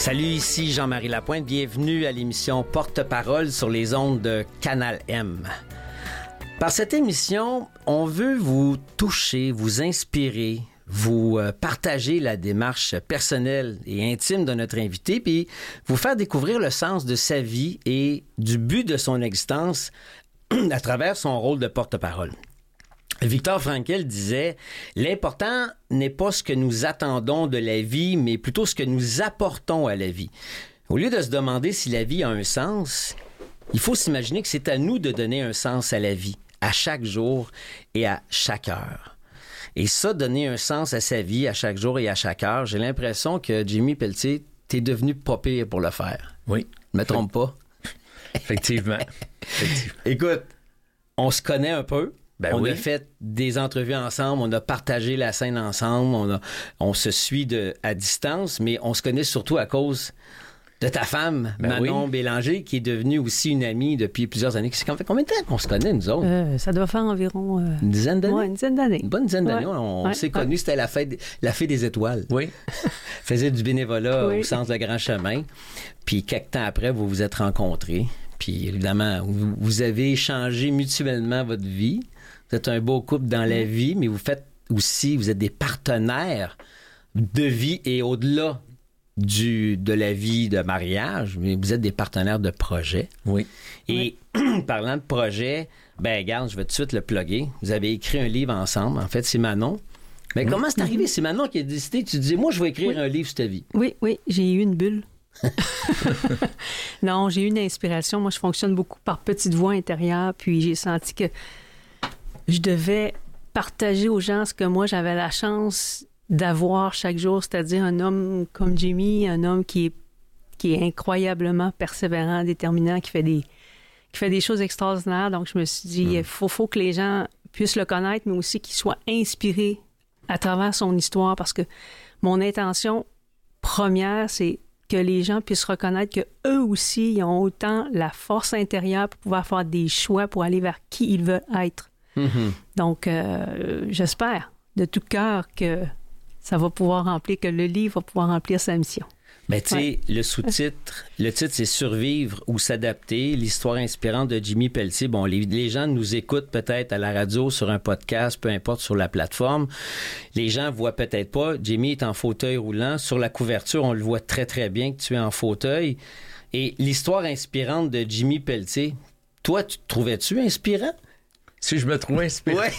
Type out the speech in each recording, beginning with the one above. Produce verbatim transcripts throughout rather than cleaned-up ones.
Salut, ici Jean-Marie Lapointe. Bienvenue à l'émission Porte-parole sur les ondes de Canal M. Par cette émission, on veut vous toucher, vous inspirer, vous partager la démarche personnelle et intime de notre invité, puis vous faire découvrir le sens de sa vie et du but de son existence à travers son rôle de porte-parole. Viktor Frankl disait « L'important n'est pas ce que nous attendons de la vie, mais plutôt ce que nous apportons à la vie. » Au lieu de se demander si la vie a un sens, il faut s'imaginer que c'est à nous de donner un sens à la vie, à chaque jour et à chaque heure. Et ça, donner un sens à sa vie, à chaque jour et à chaque heure, j'ai l'impression que Jimmy Pelletier, t'es devenu pas pire pour le faire. Oui. Je me trompe pas? Effectivement. Effectivement. Écoute, on se connaît un peu. Ben on oui. a fait des entrevues ensemble, on a partagé la scène ensemble, on, a, on se suit de, à distance, mais on se connaît surtout à cause de ta femme, ben Manon oui. Bélanger, qui est devenue aussi une amie depuis plusieurs années. Ça fait combien de temps qu'on se connaît, nous autres? Euh, ça doit faire environ... Euh... Une dizaine d'années? Oui, une dizaine d'années. Une bonne dizaine d'années. Ouais. On, on ouais. s'est connus, ouais. C'était la fête, la fée des étoiles. Oui. Faisait du bénévolat oui. au centre de Grand Chemin. Puis, quelques temps après, vous vous êtes rencontrés. Puis, évidemment, vous, vous avez échangé mutuellement votre vie. Vous êtes un beau couple dans la vie, mais vous faites aussi, vous êtes des partenaires de vie et au-delà du, de la vie de mariage, mais vous êtes des partenaires de projet. Oui. Et oui. Parlant de projet, ben regarde, je vais tout de suite le plugger. Vous avez écrit un livre ensemble. En fait, c'est Manon. Mais mmh. comment c'est arrivé? C'est Manon qui a décidé, tu disais, moi, je vais écrire oui. un livre sur ta vie. Oui, oui, j'ai eu une bulle. Non, j'ai eu une inspiration. Moi, je fonctionne beaucoup par petite voix intérieure, puis j'ai senti que je devais partager aux gens ce que moi, j'avais la chance d'avoir chaque jour, c'est-à-dire un homme comme Jimmy, un homme qui est, qui est incroyablement persévérant, déterminant, qui fait des, qui fait des choses extraordinaires. Donc, je me suis dit, il mmh. faut, faut que les gens puissent le connaître, mais aussi qu'ils soient inspirés à travers son histoire, parce que mon intention première, c'est que les gens puissent reconnaître qu'eux aussi, ils ont autant la force intérieure pour pouvoir faire des choix pour aller vers qui ils veulent être. Mm-hmm. Donc, euh, j'espère de tout cœur que ça va pouvoir remplir, que le livre va pouvoir remplir sa mission. Ben, tu sais, ouais. le sous-titre, le titre, c'est « Survivre ou s'adapter », l'histoire inspirante de Jimmy Pelletier. Bon, les, les gens nous écoutent peut-être à la radio, sur un podcast, peu importe, sur la plateforme. Les gens voient peut-être pas. Jimmy est en fauteuil roulant. Sur la couverture, on le voit très, très bien que tu es en fauteuil. Et l'histoire inspirante de Jimmy Pelletier, toi, tu te trouvais-tu inspirant? Si je me trouve inspirant? Ouais.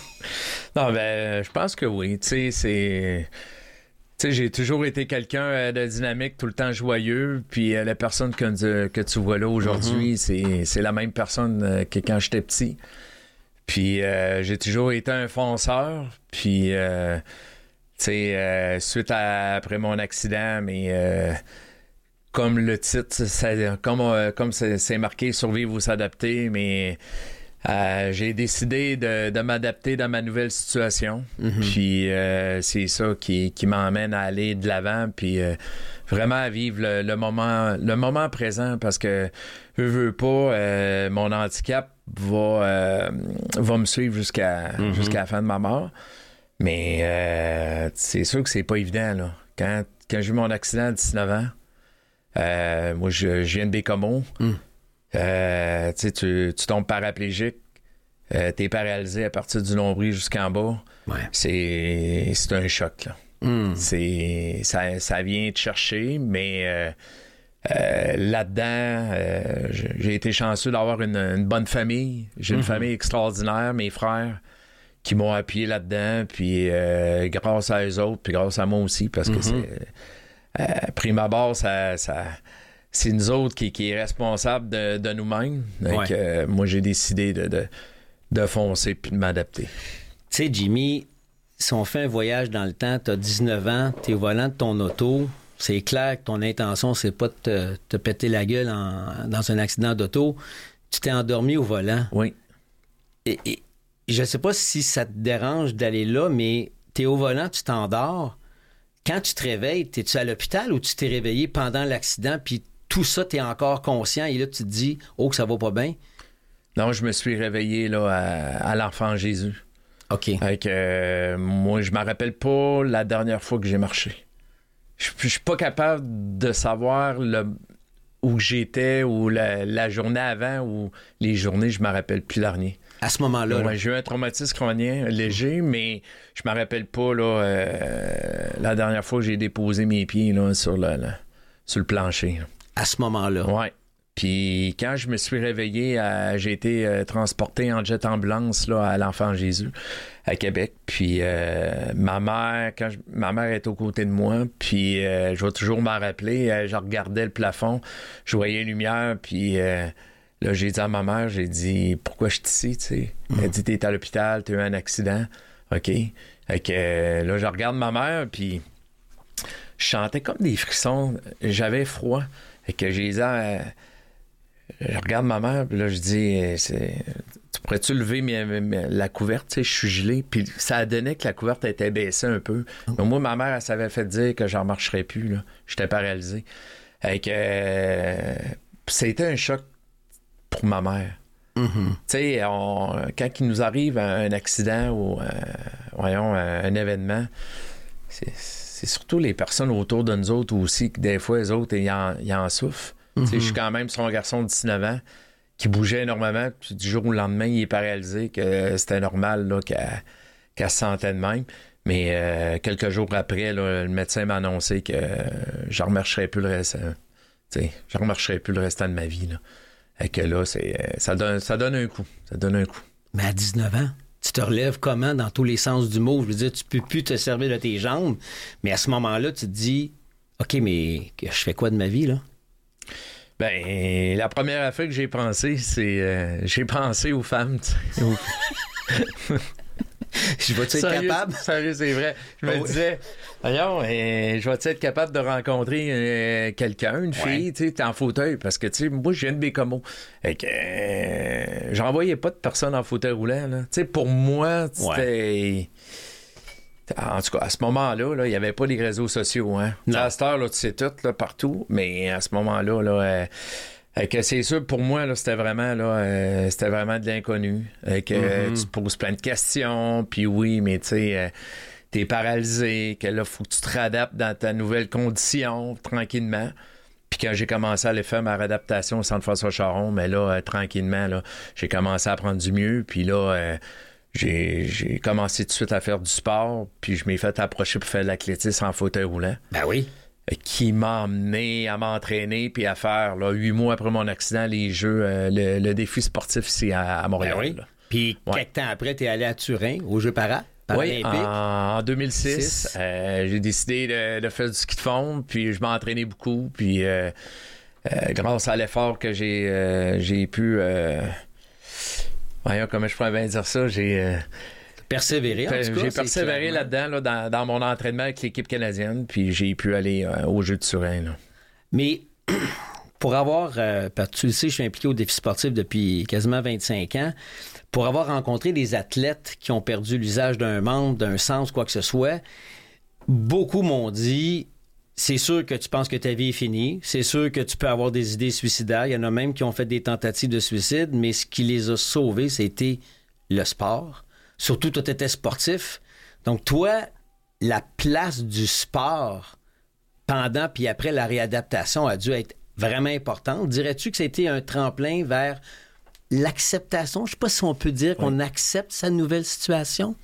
Non, ben, je pense que oui. Tu sais, c'est... Tu sais, j'ai toujours été quelqu'un de dynamique, tout le temps joyeux, puis la personne que, que tu vois là aujourd'hui, mm-hmm. c'est, c'est la même personne que quand j'étais petit. Puis euh, j'ai toujours été un fonceur, puis euh, tu sais, euh, suite à, après mon accident, mais euh, comme le titre, ça, comme, euh, comme c'est, c'est marqué « Survivre ou s'adapter », mais... Euh, j'ai décidé de, de m'adapter dans ma nouvelle situation. Mm-hmm. Puis euh, c'est ça qui, qui m'emmène à aller de l'avant, puis euh, vraiment à vivre le, le moment le moment présent, parce que veux, veux pas, euh, mon handicap va euh, va me suivre jusqu'à mm-hmm. jusqu'à la fin de ma mort. Mais euh, c'est sûr que c'est pas évident là. Quand quand j'ai eu mon accident à dix-neuf ans, euh, moi je, je viens de Bécomo. Mm. Euh, tu, tu tombes paraplégique, euh, t'es paralysé à partir du nombril jusqu'en bas. Ouais. C'est, c'est un choc, là. Mm. C'est, ça, ça vient te chercher, mais euh, euh, là-dedans, euh, j'ai été chanceux d'avoir une, une bonne famille. J'ai une mm-hmm. famille extraordinaire, mes frères qui m'ont appuyé là-dedans, puis euh, grâce à eux autres, puis grâce à moi aussi, parce que mm-hmm. c'est euh, prime abord, ça... ça c'est nous autres qui, qui est responsable de, de nous-mêmes. Donc, ouais. euh, moi, j'ai décidé de, de, de foncer puis de m'adapter. Tu sais, Jimmy, si on fait un voyage dans le temps, t'as dix-neuf ans, t'es au volant de ton auto, c'est clair que ton intention, c'est pas de te, te péter la gueule en, dans un accident d'auto. Tu t'es endormi au volant. Oui. Et, et je sais pas si ça te dérange d'aller là, mais t'es au volant, tu t'endors. Quand tu te réveilles, t'es-tu à l'hôpital ou tu t'es réveillé pendant l'accident, puis tout ça, t'es encore conscient et là, tu te dis « Oh, que ça va pas bien ». Non, je me suis réveillé là à, à l'enfant Jésus. OK. Avec, euh, moi, je me rappelle pas la dernière fois que j'ai marché. Je, je suis pas capable de savoir le, où j'étais ou la, la journée avant ou les journées, je me rappelle plus dernier. À ce moment-là. Ouais, là. j'ai eu un traumatisme crânien léger, mais je me rappelle pas là, euh, la dernière fois que j'ai déposé mes pieds là, sur, le, le, sur le plancher. Là. À ce moment-là. Ouais. Puis quand je me suis réveillé, euh, j'ai été euh, transporté en jet ambulance là, à l'Enfant Jésus à Québec. Puis euh, ma mère, quand je, ma mère est aux côtés de moi, puis euh, je vais toujours m'en rappeler. Euh, je regardais le plafond, je voyais les lumières, puis euh, là j'ai dit à ma mère, j'ai dit pourquoi je suis ici, tu sais. Mm. Elle dit t'es à l'hôpital, t'as eu un accident, ok. Fait que euh, là je regarde ma mère, puis je chantais comme des frissons, j'avais froid. Fait que j'ai dit euh, je regarde ma mère, puis là, je dis, c'est... tu pourrais-tu lever mes, mes, la couverte? Tu sais, je suis gelé. Puis ça a donné que la couverte était baissée un peu. Donc, moi, ma mère, elle s'avait fait dire que j'en marcherais plus, là. J'étais paralysé. Et que euh, c'était un choc pour ma mère. Mm-hmm. Tu sais, on... quand il nous arrive un accident ou, euh, voyons, un événement, c'est... c'est surtout les personnes autour de nous autres aussi, que des fois, les autres, ils en, ils en souffrent. Mm-hmm. Je suis quand même son garçon de dix-neuf ans qui bougeait énormément, puis du jour au lendemain, il est paralysé, que c'était normal là, qu'elle, qu'elle se sentait de même. Mais euh, quelques jours après, là, le médecin m'a annoncé que euh, je ne remarcherais plus le reste. Euh, je ne remarcherais plus le restant de ma vie. Là. Et que là, c'est, euh, ça, donne, ça donne un coup. Ça donne un coup. Mais à dix-neuf ans, tu te relèves comment dans tous les sens du mot? Je veux dire, tu peux plus te servir de tes jambes, mais à ce moment-là, tu te dis, OK, mais je fais quoi de ma vie, là? Ben, la première affaire que j'ai pensé, c'est... Euh, j'ai pensé aux femmes, tu sais. Je vais-tu être sérieux, capable? Sérieux, c'est vrai. Je me oh, disais, voyons, euh, je vais-tu être capable de rencontrer euh, quelqu'un, une fille, ouais. Tu sais, t'es en fauteuil, parce que, tu sais, moi, je viens de Bécomo. Fait que euh, j'en voyais pas de personnes en fauteuil roulant, là. Tu sais, pour moi, c'était... Ouais. En tout cas, à ce moment-là, là, il n'y avait pas les réseaux sociaux. Hein? À cette heure, là, tu sais tout, là, partout, mais à ce moment-là, là, euh, que c'est sûr, pour moi, là, c'était vraiment là, euh, c'était vraiment de l'inconnu. Euh, que mm-hmm. tu te poses plein de questions, puis oui, mais tu sais, euh, t'es paralysé, que là, il faut que tu te réadaptes dans ta nouvelle condition, tranquillement. Puis quand j'ai commencé à aller faire ma réadaptation au Centre François-Charon, mais là, euh, tranquillement, là, j'ai commencé à prendre du mieux, puis là... Euh, J'ai, j'ai commencé tout de suite à faire du sport, puis je m'ai fait approcher pour faire de l'athlétisme en fauteuil roulant. Ben oui. Qui m'a amené à m'entraîner puis à faire, là, huit mois après mon accident, les Jeux, euh, le, le défi sportif ici à, à Montréal. Ben oui. Puis ouais. Quelques temps après, tu es allé à Turin, aux Jeux para, paralympiques. Oui, en, en deux mille six, euh, j'ai décidé de, de faire du ski de fond, puis je m'entraînais beaucoup, puis euh, euh, grâce à l'effort que j'ai, euh, j'ai pu... Euh, Voyons, comment je pourrais bien dire ça, j'ai... Euh, persévéré, en tout cas. J'ai persévéré clairement. là-dedans, là, dans, dans mon entraînement avec l'équipe canadienne, puis j'ai pu aller euh, aux Jeux de Turin. Là. Mais pour avoir... Euh, tu le sais, je suis impliqué au défi sportif depuis quasiment vingt-cinq ans. Pour avoir rencontré des athlètes qui ont perdu l'usage d'un membre, d'un sens, quoi que ce soit, beaucoup m'ont dit... C'est sûr que tu penses que ta vie est finie. C'est sûr que tu peux avoir des idées suicidaires. Il y en a même qui ont fait des tentatives de suicide, mais ce qui les a sauvés, c'était le sport. Surtout, toi, tu étais sportif. Donc, toi, la place du sport pendant puis après la réadaptation a dû être vraiment importante. Dirais-tu que c'était un tremplin vers l'acceptation? Je ne sais pas si on peut dire oui. qu'on accepte sa nouvelle situation.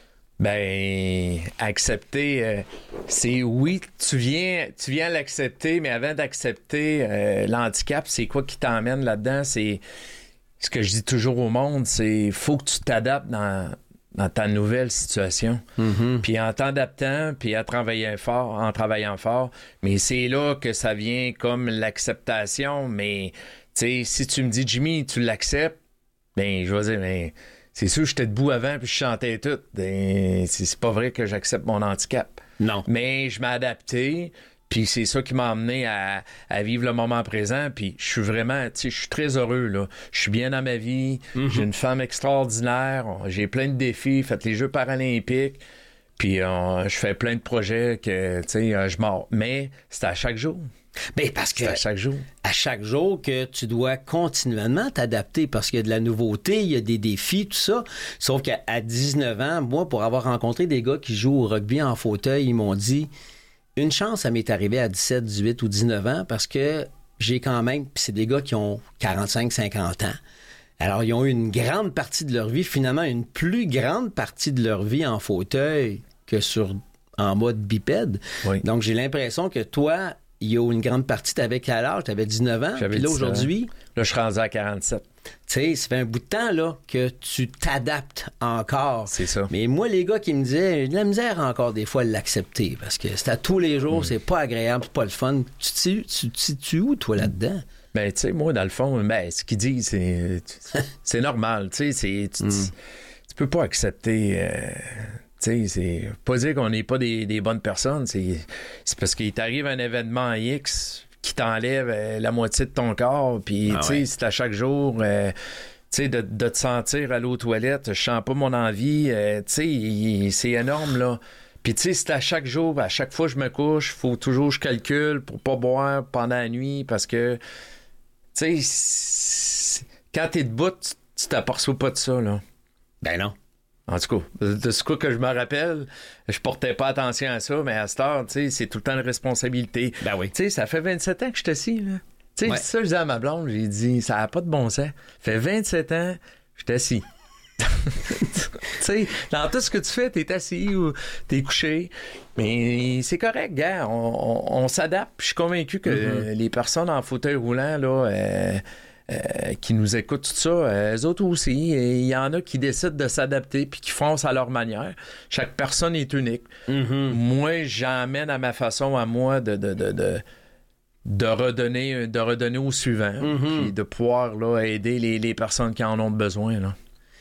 Ben, accepter, euh, c'est oui, tu viens, tu viens l'accepter, mais avant d'accepter euh, l'handicap, c'est quoi qui t'emmène là-dedans? C'est ce que je dis toujours au monde, c'est faut que tu t'adaptes dans, dans ta nouvelle situation. Mm-hmm. Puis en t'adaptant, puis en travaillant fort, en travaillant fort, mais c'est là que ça vient comme l'acceptation. Mais tu sais, si tu me dis Jimmy, tu l'acceptes, ben je vais dire, ben c'est sûr, j'étais debout avant puis je chantais tout. C'est, c'est pas vrai que j'accepte mon handicap. Non. Mais je m'ai adapté, puis c'est ça qui m'a amené à, à vivre le moment présent. Puis je suis vraiment, tu sais, je suis très heureux, là. Je suis bien dans ma vie. Mm-hmm. J'ai une femme extraordinaire. J'ai plein de défis. Fait les Jeux paralympiques. Puis euh, je fais plein de projets que, tu sais, euh, je mords. Mais c'est à chaque jour. Bien, parce que à chaque jour. À chaque jour que tu dois continuellement t'adapter parce qu'il y a de la nouveauté, il y a des défis, tout ça. Sauf qu'à dix-neuf ans, moi, pour avoir rencontré des gars qui jouent au rugby en fauteuil, ils m'ont dit une chance, ça m'est arrivé à dix-sept, dix-huit ou dix-neuf ans parce que j'ai quand même... Puis c'est des gars qui ont quarante-cinq, cinquante ans. Alors, ils ont eu une grande partie de leur vie, finalement, une plus grande partie de leur vie en fauteuil que sur en mode bipède. Oui. Donc, j'ai l'impression que toi, il y a une grande partie, t'avais quel âge? T'avais dix-neuf ans? J'avais puis là, aujourd'hui... Là, je suis rendu à quarante-sept. Tu sais, ça fait un bout de temps, là, que tu t'adaptes encore. C'est ça. Mais moi, les gars qui me disaient, j'ai de la misère encore des fois à l'accepter, parce que c'est à tous les jours, mm. c'est pas agréable, c'est pas le fun. Tu te situes où, toi, là-dedans? Ben, tu sais, moi, dans le fond, ben, ce qu'il dit, c'est, c'est normal. Tu sais, c'est, tu, mm. tu, tu peux pas accepter. Euh, tu sais, c'est pas dire qu'on n'est pas des, des bonnes personnes. C'est, c'est parce qu'il t'arrive un événement X qui t'enlève euh, la moitié de ton corps. Puis, ah tu sais, ouais. c'est à chaque jour. Euh, tu sais, de, de te sentir aller aux toilettes, je sens pas mon envie. Euh, tu sais, il, c'est énorme, là. Puis, tu sais, c'est à chaque jour, à chaque fois que je me couche, faut toujours que je calcule pour pas boire pendant la nuit parce que. Tu sais, quand t'es debout, tu, tu t'aperçois pas de ça, là. Ben non. En tout cas, de ce coup que je me rappelle, je portais pas attention à ça, mais à cette heure, tu sais, c'est tout le temps une responsabilité. Ben oui. Tu sais, ça fait vingt-sept ans que je suis assis, là. Tu sais, ouais. ça, je disais à ma blonde, j'ai dit, ça a pas de bon sens. Ça fait vingt-sept ans, je suis assis. Tu sais, dans tout ce que tu fais, t'es assis ou t'es couché. Mais c'est correct, gars. On, on, on s'adapte. Je suis convaincu que mm-hmm. les personnes en fauteuil roulant, là, euh, euh, qui nous écoutent, tout ça, euh, eux autres aussi, il y en a qui décident de s'adapter puis qui foncent à leur manière. Chaque personne est unique. Mm-hmm. Moi, j'emmène à ma façon, à moi, de... de, de, de de redonner, de redonner au suivant mm-hmm. puis de pouvoir là, aider les, les personnes qui en ont besoin, là.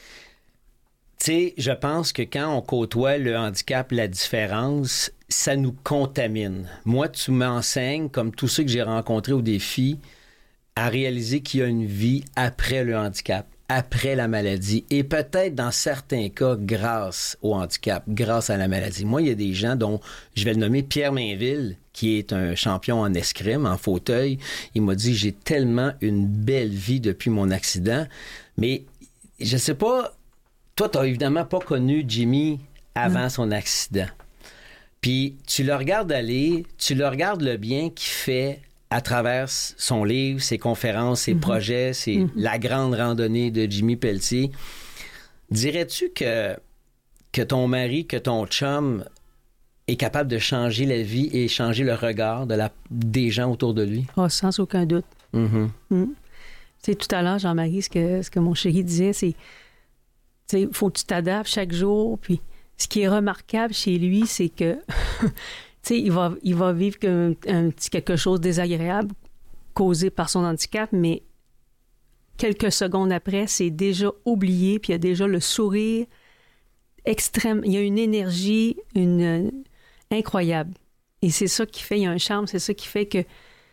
Tu sais, je pense que quand on côtoie le handicap, la différence, ça nous contamine. Moi, tu m'enseignes, comme tous ceux que j'ai rencontrés au défi, à réaliser qu'il y a une vie après le handicap, après la maladie, et peut-être dans certains cas, grâce au handicap, grâce à la maladie. Moi, il y a des gens dont, je vais le nommer Pierre Mainville, qui est un champion en escrime, en fauteuil. Il m'a dit, j'ai tellement une belle vie depuis mon accident, mais je sais pas... Toi, tu n'as évidemment pas connu Jimmy avant mmh. son accident. Puis tu le regardes aller, tu le regardes le bien qu'il fait à travers son livre, ses conférences, ses mmh. projets, ses, mmh. la grande randonnée de Jimmy Pelletier. Dirais-tu que, que ton mari, que ton chum est capable de changer la vie et changer le regard de la, des gens autour de lui? Oh, sans aucun doute. Mmh. Mmh. Tu sais, tout à l'heure, Jean-Marie, ce que, ce que mon chéri disait, c'est il faut que tu t'adaptes chaque jour. Puis ce qui est remarquable chez lui, c'est que il va, il va vivre un, un petit quelque chose de désagréable causé par son handicap, mais quelques secondes après, c'est déjà oublié, puis il y a déjà le sourire extrême. Il y a une énergie une, euh, incroyable. Et c'est ça qui fait, il y a un charme, c'est ça qui fait que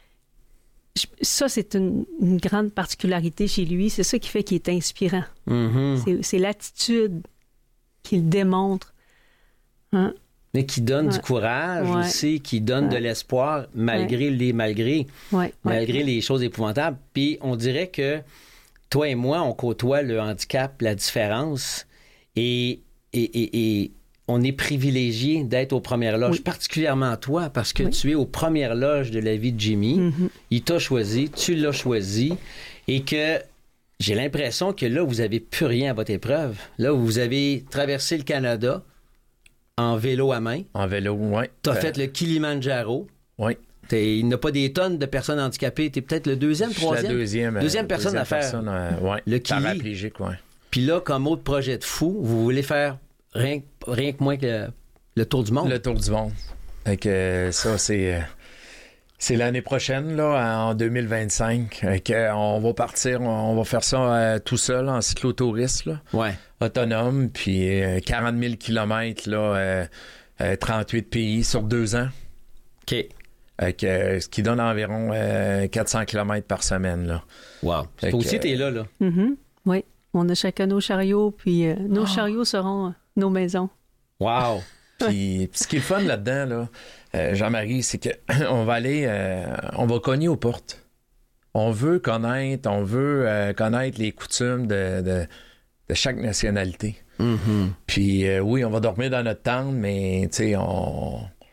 ça, c'est une, une grande particularité chez lui. C'est ça qui fait qu'il est inspirant. Mm-hmm. C'est, c'est l'attitude qu'il démontre. Hein? Mais qui donne ouais. du courage ouais. aussi, qui donne ouais. de l'espoir malgré ouais. les malgré, ouais. malgré ouais. les choses épouvantables. Puis on dirait que toi et moi, on côtoie le handicap, la différence, et, et, et, et on est privilégié d'être aux premières loges, oui. particulièrement toi, parce que oui. tu es aux premières loges de la vie de Jimmy. Mm-hmm. Il t'a choisi, tu l'as choisi, et que j'ai l'impression que là, vous n'avez plus rien à votre épreuve. Là, vous avez traversé le Canada en vélo à main. En vélo, oui. Tu as fait le Kilimandjaro. Oui. T'es, il n'y a pas des tonnes de personnes handicapées. Tu es peut-être le deuxième, troisième? La deuxième. Deuxième euh, personne deuxième à faire. Personne, euh, ouais. Le Kili. Paraplégique, oui. Puis là, comme autre projet de fou, vous voulez faire rien, rien que moins que le, le Tour du monde. Le Tour du monde. Fait que euh, ça, c'est... Euh, c'est l'année prochaine, là, en deux mille vingt-cinq. Fait que, on va partir, on va faire ça euh, tout seul, en cyclotourisme, là. Ouais. Autonome, puis euh, quarante mille kilomètres, là, euh, euh, trente-huit pays sur deux ans. OK. Fait que, euh, ce qui donne environ euh, quatre cents kilomètres par semaine, là. Wow. Toi aussi, euh, t'es là, là. Mm-hmm. Oui. On a chacun nos chariots, puis euh, nos oh. chariots seront euh, nos maisons. Wow! Puis, ce qui est le fun là-dedans, là, euh, Jean-Marie, c'est qu'on va aller, euh, on va cogner aux portes. On veut connaître, on veut euh, connaître les coutumes de, de, de chaque nationalité. Mm-hmm. Puis, euh, oui, on va dormir dans notre tente, mais, tu sais, on,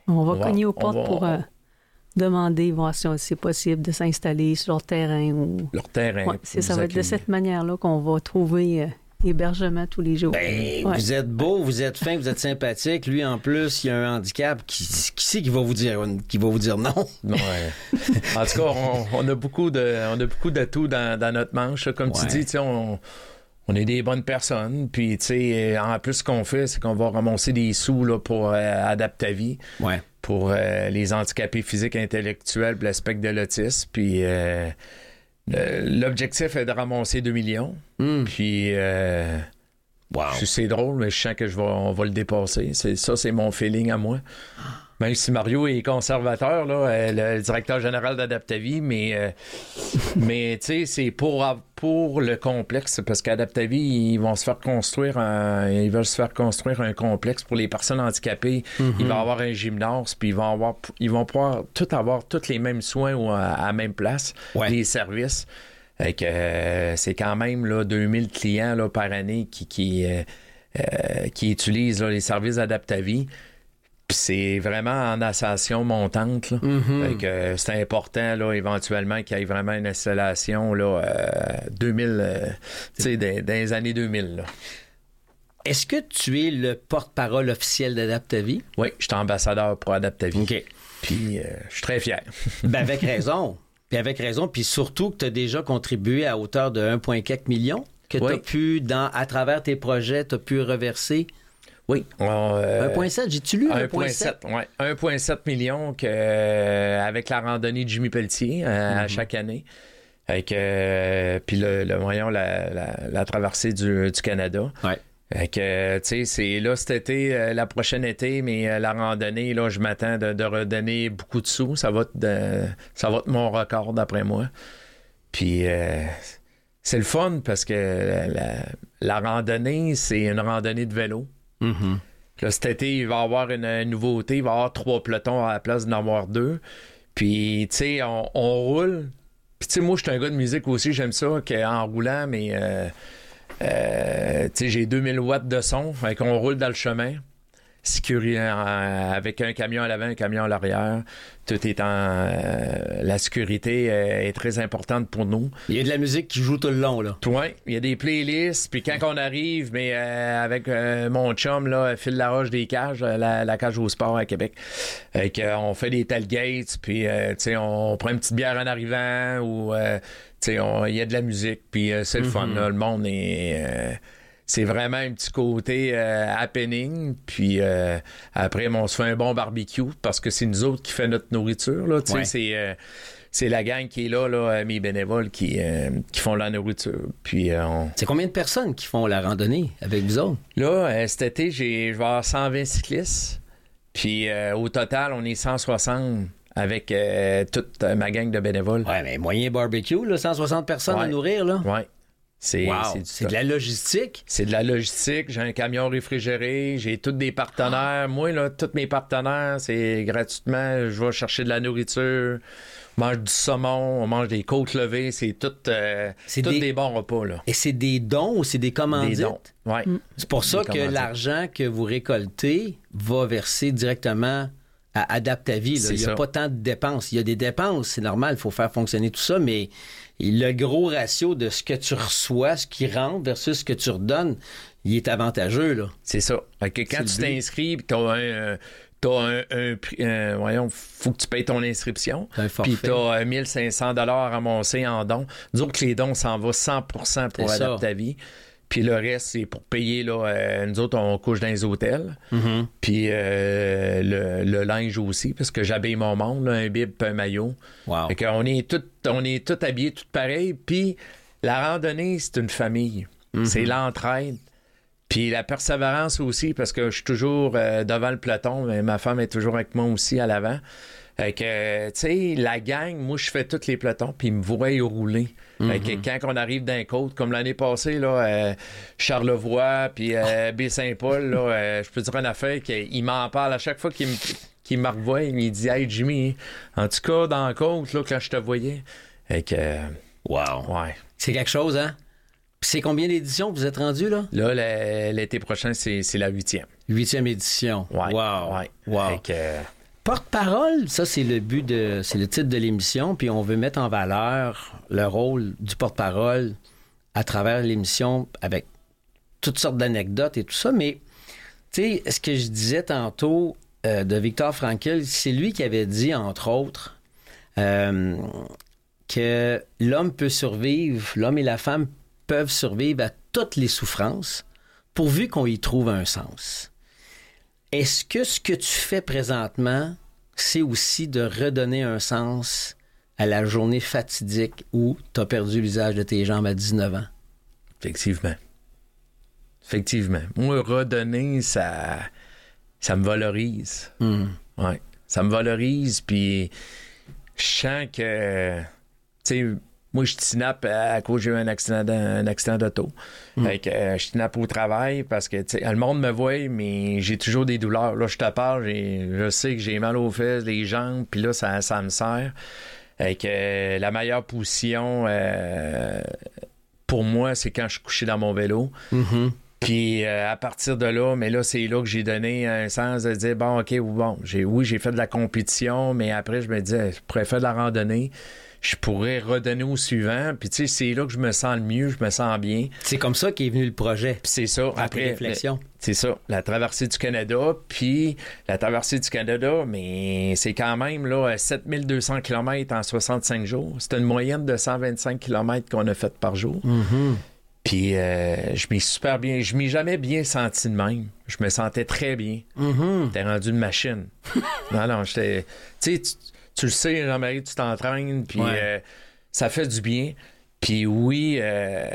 On va on cogner va, aux portes va, pour euh, demander, voir si c'est possible de s'installer sur leur terrain. Ou... Leur terrain. Ouais, c'est, ça va être de cette manière-là qu'on va trouver euh, hébergement tous les jours. Ben, ouais. Vous êtes beau, vous êtes fin, vous êtes sympathique. Lui, en plus, il a un handicap. Qui, qui c'est qui va vous dire, qui va vous dire non? Ouais. En tout cas, on, on a beaucoup de, on a beaucoup d'atouts dans, dans notre manche. Comme ouais. tu dis, tu sais, on, on est des bonnes personnes. Puis, tu sais, en plus, ce qu'on fait, c'est qu'on va ramasser des sous là, pour euh, Adaptavie. Ouais. Pour euh, les handicapés physiques et intellectuels, puis le spectre de l'autisme. Puis euh, l'objectif est de ramasser deux millions. Mm. Puis euh, wow. c'est drôle, mais je sens que je vais, on va le dépasser. C'est, ça, c'est mon feeling à moi. Même si Mario est conservateur, là, le directeur général d'Adaptavie, mais, euh, mais tu sais, c'est pour, pour le complexe, parce qu'Adaptavie, ils vont se faire construire un, ils veulent se faire construire un complexe pour les personnes handicapées. Mm-hmm. Ils vont avoir un gymnase, puis ils vont avoir, ils vont pouvoir tout avoir tous les mêmes soins ou à, à la même place, ouais. les services. Fait que, euh, c'est quand même là, deux mille clients là, par année qui, qui, euh, euh, qui utilisent là, les services d'Adaptavie. Puis c'est vraiment en ascension montante. Là. Mm-hmm. Fait que, euh, c'est important là, éventuellement qu'il y ait vraiment une installation là, euh, deux mille, euh, tu sais, dans, dans les années deux mille. Là. Est-ce que tu es le porte-parole officiel d'Adaptavie? Oui, je suis ambassadeur pour Adaptavie. OK. Puis euh, je suis très fier. Ben avec raison. Puis avec raison. Puis surtout que tu as déjà contribué à hauteur de un virgule quatre million que oui. tu as pu, dans, à travers tes projets, tu as pu reverser. Oui. Euh, un virgule sept, j'ai-tu lu? un virgule sept, oui. un virgule sept million que, euh, avec la randonnée de Jimmy Pelletier euh, mm-hmm. à chaque année. Avec, euh, puis le, le voyons, la, la, la traversée du, du Canada. Ouais. Fait que, tu sais, c'est là cet été, euh, la prochaine été, mais euh, la randonnée, là, je m'attends de, de redonner beaucoup de sous. Ça va être, de, ça va être mon record, d'après moi. Puis, euh, c'est le fun parce que la, la randonnée, c'est une randonnée de vélo. Mm-hmm. Là, cet été, il va y avoir une, une nouveauté. Il va y avoir trois pelotons à la place d'en avoir deux. Puis, tu sais, on, on roule. Puis, tu sais, moi, je suis un gars de musique aussi. J'aime ça qu'en roulant, mais... Euh, Euh, tu sais, j'ai deux mille watts de son, fait qu'on roule dans le chemin, sécurité, avec un camion à l'avant, un camion à l'arrière. Tout est en... Euh, la sécurité est très importante pour nous. Il y a de la musique qui joue tout le long, là. Oui, il y a des playlists, puis quand on arrive, mais euh, avec euh, mon chum, là, Phil Laroche des cages, la, la cage au sport à Québec, euh, on fait des tailgates, puis euh, tu sais, on prend une petite bière en arrivant, ou... Euh, il y a de la musique, puis euh, c'est le mm-hmm. fun. Là, le monde est... Euh, c'est vraiment un petit côté euh, happening. Puis euh, après, on se fait un bon barbecue parce que c'est nous autres qui fait notre nourriture. Là, ouais. c'est, euh, c'est la gang qui est là, là mes bénévoles, qui, euh, qui font la nourriture. Puis, euh, on... C'est combien de personnes qui font la randonnée avec vous autres? Là, euh, cet été, j'ai, je vais avoir cent vingt cyclistes. Puis euh, au total, on est cent soixante. Avec euh, toute ma gang de bénévoles. Ouais, mais moyen barbecue, là, cent soixante personnes ouais. à nourrir, là. Ouais. C'est, wow. c'est, c'est de la logistique. C'est de la logistique. J'ai un camion réfrigéré. J'ai tous des partenaires. Ah. Moi, là, tous mes partenaires, c'est gratuitement. Je vais chercher de la nourriture. On mange du saumon. On mange des côtes levées. C'est tout, euh, c'est tout des... des bons repas, là. Et c'est des dons ou c'est des commandites? Des dons, oui. Mm. C'est pour ça des que commandites. L'argent que vous récoltez va verser directement... à Adaptavie. Là. Il n'y a ça. Pas tant de dépenses. Il y a des dépenses, c'est normal, il faut faire fonctionner tout ça, mais le gros ratio de ce que tu reçois, ce qui rentre versus ce que tu redonnes, il est avantageux. Là. C'est ça. Fait que quand c'est tu t'inscris, tu as un... Euh, T'as un, un, un voyons, faut que tu payes ton inscription. Puis t'as mille cinq cents dollars à ramasser en dons. Nous autres, les dons, ça en va cent pour cent pour Adaptavie. Puis le reste, c'est pour payer, là, euh, nous autres, on couche dans les hôtels. Mm-hmm. Puis euh, le, le linge aussi, parce que j'habille mon monde, là, un bib et un maillot. Wow. Fait qu'on est tous on est tout habillés, tout pareil. Puis la randonnée, c'est une famille. Mm-hmm. C'est l'entraide. Puis la persévérance aussi, parce que je suis toujours euh, devant le peloton, mais ma femme est toujours avec moi aussi à l'avant. Fait que, tu sais, la gang, moi, je fais tous les pelotons, puis ils me voient rouler. Mm-hmm. Fait que quand on arrive d'un côte, comme l'année passée, là, euh, Charlevoix, puis euh, Baie-Saint-Paul, là, euh, je peux dire une affaire qu'il m'en parle à chaque fois qu'il me, qu'il me revoit, il me dit « Hey, Jimmy, en tout cas, dans la côte, là, quand je te voyais. » Fait que... Euh, wow! Ouais. C'est quelque chose, hein? Puis c'est combien d'éditions que vous êtes rendus, là? Là, l'été prochain, c'est, c'est la huitième. Huitième édition. Ouais. Wow! Ouais. Wow! Fait que... Porte-parole, ça, c'est le but de... C'est le titre de l'émission, puis on veut mettre en valeur le rôle du porte-parole à travers l'émission avec toutes sortes d'anecdotes et tout ça, mais, tu sais, ce que je disais tantôt euh, de Viktor Frankl, c'est lui qui avait dit, entre autres, euh, que l'homme peut survivre, l'homme et la femme peuvent survivre à toutes les souffrances, pourvu qu'on y trouve un sens. Est-ce que ce que tu fais présentement, c'est aussi de redonner un sens à la journée fatidique où tu as perdu l'usage de tes jambes à dix-neuf ans? Effectivement. Effectivement. Moi, redonner, ça, ça me valorise. Mm. Ouais. Ça me valorise, puis je sens que, tu sais, moi, je tinappe à cause j'ai eu un accident, un accident d'auto. Mm. Fait que euh, je tinappe au travail parce que, tu sais, le monde me voit, mais j'ai toujours des douleurs. Là, je te parle, j'ai, je sais que j'ai mal aux fesses, les jambes, puis là, ça, ça me sert. Fait que euh, la meilleure position, euh, pour moi, c'est quand je suis couché dans mon vélo. Mm-hmm. Puis euh, à partir de là, mais là, c'est là que j'ai donné un sens de dire, bon, OK, bon, j'ai, oui, j'ai fait de la compétition, mais après, je me disais, je pourrais faire de la randonnée. Je pourrais redonner au suivant. Puis, tu sais, c'est là que je me sens le mieux, je me sens bien. C'est comme ça qu'est venu le projet. Puis c'est ça. Après, après réflexion. Le, c'est ça. La traversée du Canada. Puis, la traversée du Canada, mais c'est quand même, là, sept mille deux cents kilomètres en soixante-cinq jours. C'est une moyenne de cent vingt-cinq kilomètres qu'on a fait par jour. Mm-hmm. Puis, euh, je m'y super bien. Je m'y jamais bien senti de même. Je me sentais très bien. Mm-hmm. T'es rendu une machine. non, non, j'étais. Tu sais, tu. Tu le sais, Jean-Marie, tu t'entraînes, puis ouais. euh, ça fait du bien. Puis oui, euh,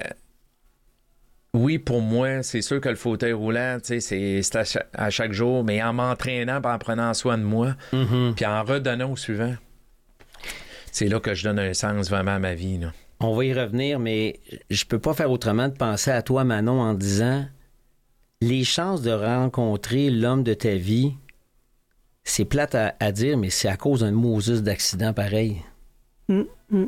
oui, pour moi, c'est sûr que le fauteuil roulant, tu sais, c'est, c'est à, chaque, à chaque jour, mais en m'entraînant, en prenant soin de moi, Mm-hmm. puis en redonnant au suivant, c'est là que je donne un sens vraiment à ma vie, là. On va y revenir, mais je peux pas faire autrement de penser à toi, Manon, en disant les chances de rencontrer l'homme de ta vie. C'est plate à, à dire, mais c'est à cause d'un Moses d'accident pareil. Mm, mm.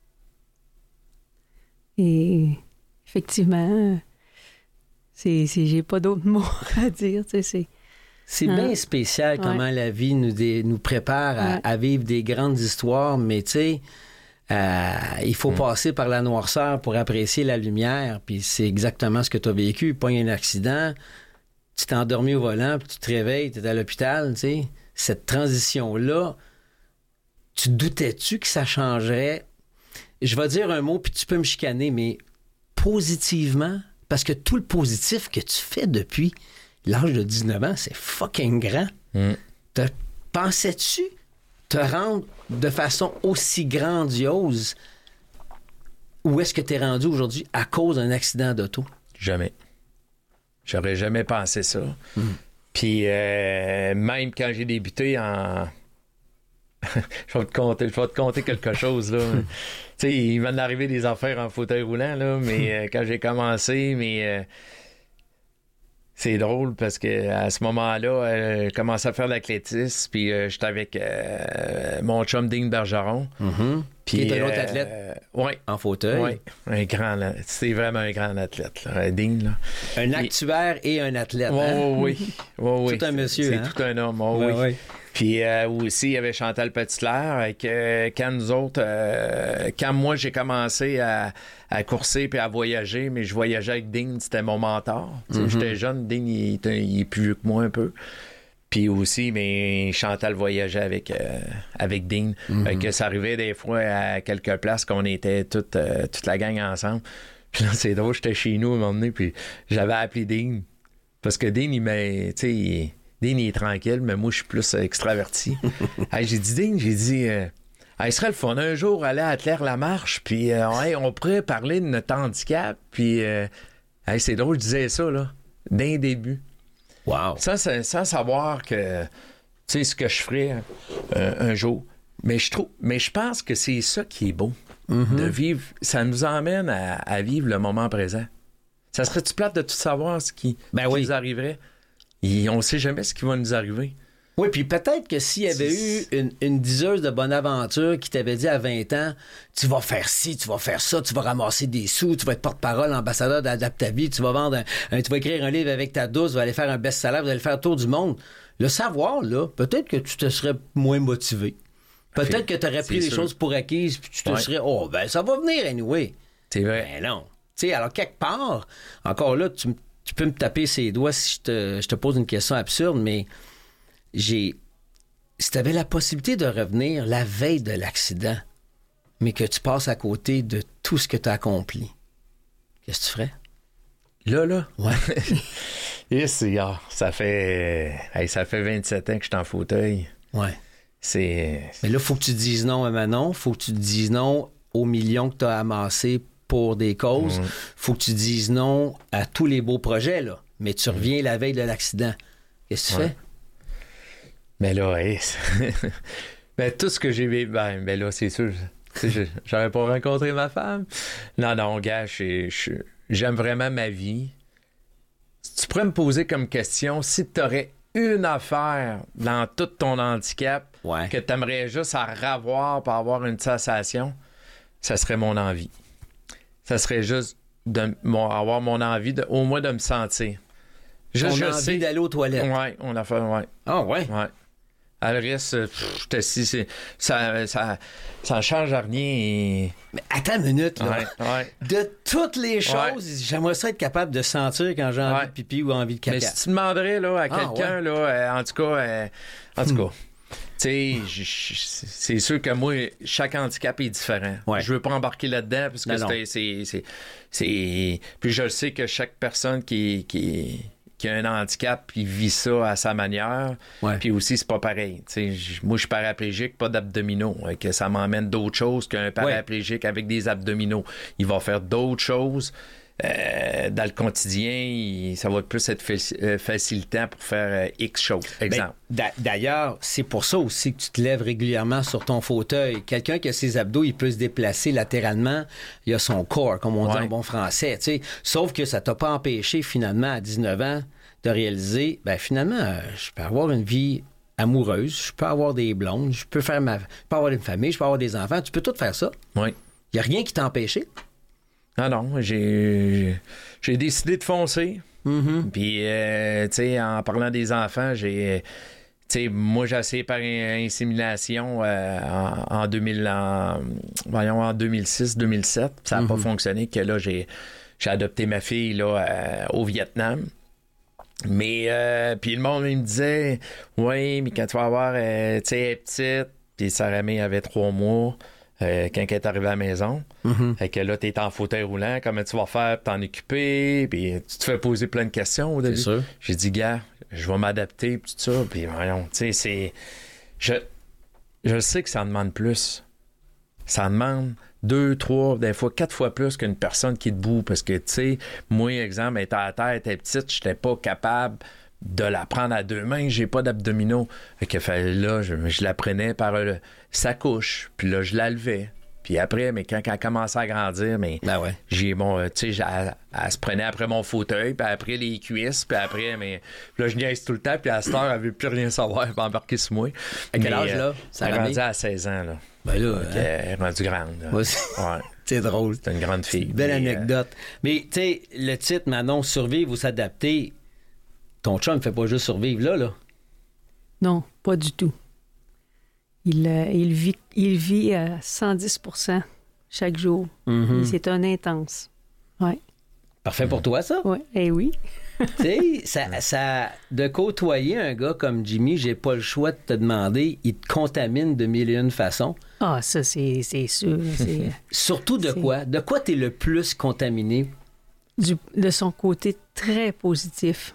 Et effectivement, c'est, c'est, j'ai pas d'autres mots à dire. Tu sais, c'est c'est hein? bien spécial comment ouais. la vie nous, dé, nous prépare à, ouais. à vivre des grandes histoires, mais tu sais, euh, il faut mm. passer par la noirceur pour apprécier la lumière, puis c'est exactement ce que tu as vécu. Pas un accident, tu t'es endormi au volant, puis tu te réveilles, tu es à l'hôpital, tu sais. Cette transition-là, tu doutais-tu que ça changerait? Je vais dire un mot, puis tu peux me chicaner, mais positivement, parce que tout le positif que tu fais depuis l'âge de dix-neuf ans, c'est fucking grand. Mm. Te, pensais-tu te rendre de façon aussi grandiose où est-ce que tu es rendu aujourd'hui à cause d'un accident d'auto? Jamais. J'aurais jamais pensé ça. Mm. Puis euh, même quand j'ai débuté en... je vais te compter, je vais te compter quelque chose, là. Tu sais, il va en arriver des affaires en fauteuil roulant, là, mais euh, quand j'ai commencé, mais... Euh, c'est drôle parce que à ce moment-là, euh, je commençais à faire de l'athlétisme, puis euh, j'étais avec euh, mon chum Dean Bergeron. Mm-hmm. Puis qui est un autre euh, athlète euh, oui. en fauteuil. Oui, un grand, c'est vraiment un grand athlète, là, Dean. Là. Un actuaire puis, et un athlète. Oh, hein? Oui, oui, oui. Tout un monsieur. C'est, hein? c'est tout un homme, oh, ben, oui. oui. Puis euh, aussi, il y avait Chantal Petitclerc, avec, euh, quand nous autres, euh, quand moi j'ai commencé à, à courser puis à voyager, mais je voyageais avec Dean, c'était mon mentor. Mm-hmm. J'étais jeune, Dean, il, était, il est plus vieux que moi un peu. Puis aussi, mais Chantal voyageait avec, euh, avec Dean. Mm-hmm. Fait que ça arrivait des fois à quelques places qu'on était toute, euh, toute la gang ensemble. Puis là, c'est drôle, j'étais chez nous à un moment donné, puis j'avais appelé Dean. Parce que Dean, il m'a, tu sais, il, Dean, il est tranquille, mais moi, je suis plus euh, extraverti. Hey, j'ai dit, Dean, j'ai dit, euh, hey, il serait le fun un jour aller à Atlaire-la-Marche, puis euh, hey, on pourrait parler de notre handicap, puis euh, hey, c'est drôle, je disais ça, là, d'un début. Wow. Sans, sans savoir que, tu sais, ce que je ferais euh, un jour. Mais je trouve, mais je pense que c'est ça qui est beau, mm-hmm. de vivre, ça nous emmène à, à vivre le moment présent. Ça serait-tu plate de tout savoir ce qui, ben qui oui. nous arriverait? Et on ne sait jamais ce qui va nous arriver. Oui, puis peut-être que s'il y avait eu une, une diseuse de bonne aventure qui t'avait dit à vingt ans, tu vas faire ci, tu vas faire ça, tu vas ramasser des sous, tu vas être porte-parole, ambassadeur d'Adaptavie, tu vas vendre un, un, tu vas écrire un livre avec ta douce, tu vas aller faire un best-seller, vous allez faire le tour du monde. Le savoir, là, peut-être que tu te serais moins motivé. Peut-être que tu aurais pris les choses pour acquises puis tu te ouais. serais, oh, ben, ça va venir, anyway. C'est vrai. Ben non. Tu sais, alors, quelque part, encore là, tu, tu peux me taper ses doigts si je te, je te pose une question absurde, mais j'ai... Si tu avais la possibilité de revenir la veille de l'accident, mais que tu passes à côté de tout ce que tu as accompli, qu'est-ce que tu ferais? Là, là? Ouais. Et c'est, ah, ça fait... Hey, ça fait vingt-sept ans que je suis en fauteuil. Ouais. C'est... Mais là, il faut que tu dises non à Manon, il faut que tu dises non aux millions que tu as amassés pour des causes, il mmh. faut que tu dises non à tous les beaux projets, là. Mais tu reviens mmh. la veille de l'accident. Qu'est-ce que tu ouais. fais? Mais là, hey, ben, tout ce que j'ai vécu, ben, ben là, c'est sûr, j'aurais pas rencontré ma femme. Non, non, gars, je, je, j'aime vraiment ma vie. Tu pourrais me poser comme question, si tu aurais une affaire dans tout ton handicap ouais. que tu aimerais juste à revoir pour avoir une sensation, ça serait mon envie. Ça serait juste de mon, avoir mon envie, de, au moins de me sentir. Je, on je a sais, envie d'aller aux toilettes. Oui, on a fait, oui. Ah, ouais? Ouais. À le reste, je t'assis, c'est, ça, ça, ça change à rien. Et... Mais attends une minute, là. Ouais, ouais. De toutes les choses, ouais. j'aimerais ça être capapable de sentir quand j'ai envie ouais. de pipi ou envie de caca. Mais si tu demanderais là, à quelqu'un, ah, ouais. là, euh, en tout cas, euh, en tout cas, tu sais, c'est sûr que moi, chaque handicap est différent. Ouais. Je veux pas embarquer là-dedans parce que non, c'est, c'est, c'est, c'est... Puis je sais que chaque personne qui, qui, qui a un handicap, il vit ça à sa manière. Ouais. Puis aussi, c'est pas pareil. T'sais, moi, je suis paraplégique, pas d'abdominaux. Que ça m'emmène d'autres choses qu'un paraplégique ouais. avec des abdominaux. Il va faire d'autres choses. Euh, dans le quotidien, il, ça va plus être faci- facilitant pour faire euh, X choses. Exemple. Ben, d'ailleurs, c'est pour ça aussi que tu te lèves régulièrement sur ton fauteuil. Quelqu'un qui a ses abdos, il peut se déplacer latéralement. Il a son corps, comme on dit ouais. en bon français. T'sais. Sauf que ça t'a pas empêché, finalement, à dix-neuf ans, de réaliser, ben finalement, euh, je peux avoir une vie amoureuse, je peux avoir des blondes, je peux faire ma, je peux avoir une famille, je peux avoir des enfants. Tu peux tout faire ça. Oui. Il n'y a rien qui t'a empêché. Non, non, j'ai, j'ai décidé de foncer. Mm-hmm. Puis, euh, tu sais, en parlant des enfants, j'ai... Tu sais, moi, j'ai essayé par insémination euh, en, en, deux mille, en, voyons, en deux mille six deux mille sept. Ça n'a mm-hmm. pas fonctionné, que là, j'ai, j'ai adopté ma fille là, euh, au Vietnam. Mais, euh, puis le monde, il me disait, oui, mais quand tu vas avoir, euh, tu sais, elle est petite, puis Sarah May avait trois mois... Euh, quand elle est arrivée à la maison, mm-hmm. fait que là, t'es en fauteuil roulant, comment tu vas faire pour t'en occuper, puis tu te fais poser plein de questions au début. C'est sûr. J'ai dit, gars, je vais m'adapter, puis tout ça, puis voyons, tu sais, c'est... Je, je sais que ça en demande plus. Ça en demande deux, trois, des fois quatre fois plus qu'une personne qui est debout, parce que, tu sais, moi, exemple, étant à terre, elle était petite, j'étais pas capable de la prendre à deux mains, j'ai pas d'abdominaux. Fait que fait, là, je, je la prenais par euh, sa couche, puis là, je la levais. Puis après, mais quand elle commençait à grandir, mais ben ouais. j'ai bon, euh, tu sais, elle, elle se prenait après mon fauteuil, puis après les cuisses, puis après, mais là, je niaise tout le temps, puis à cette heure, elle veut plus rien savoir, elle va embarquer sur moi. À quel mais, âge, là? Ça elle est rendue à seize ans, là. Ben là, donc, hein? Elle est rendue grande. Là. Ouais, c'est... Ouais. c'est drôle. C'est une grande fille. C'est une belle mais, anecdote. Euh... Mais, tu sais, le titre, Manon, survivre ou s'adapter, ton chum ne fait pas juste survivre là, là. Non, pas du tout. Il, euh, il vit, il vit à cent dix pour cent chaque jour. Mm-hmm. C'est un intense. Ouais. Parfait pour toi, ça? Oui, eh oui. Tu sais, ça, ça, de côtoyer un gars comme Jimmy, j'ai pas le choix de te demander, il te contamine de mille et une façons. Ah, ça, c'est, c'est sûr. C'est, Surtout de c'est... quoi? De quoi t'es le plus contaminé? Du, de son côté très positif.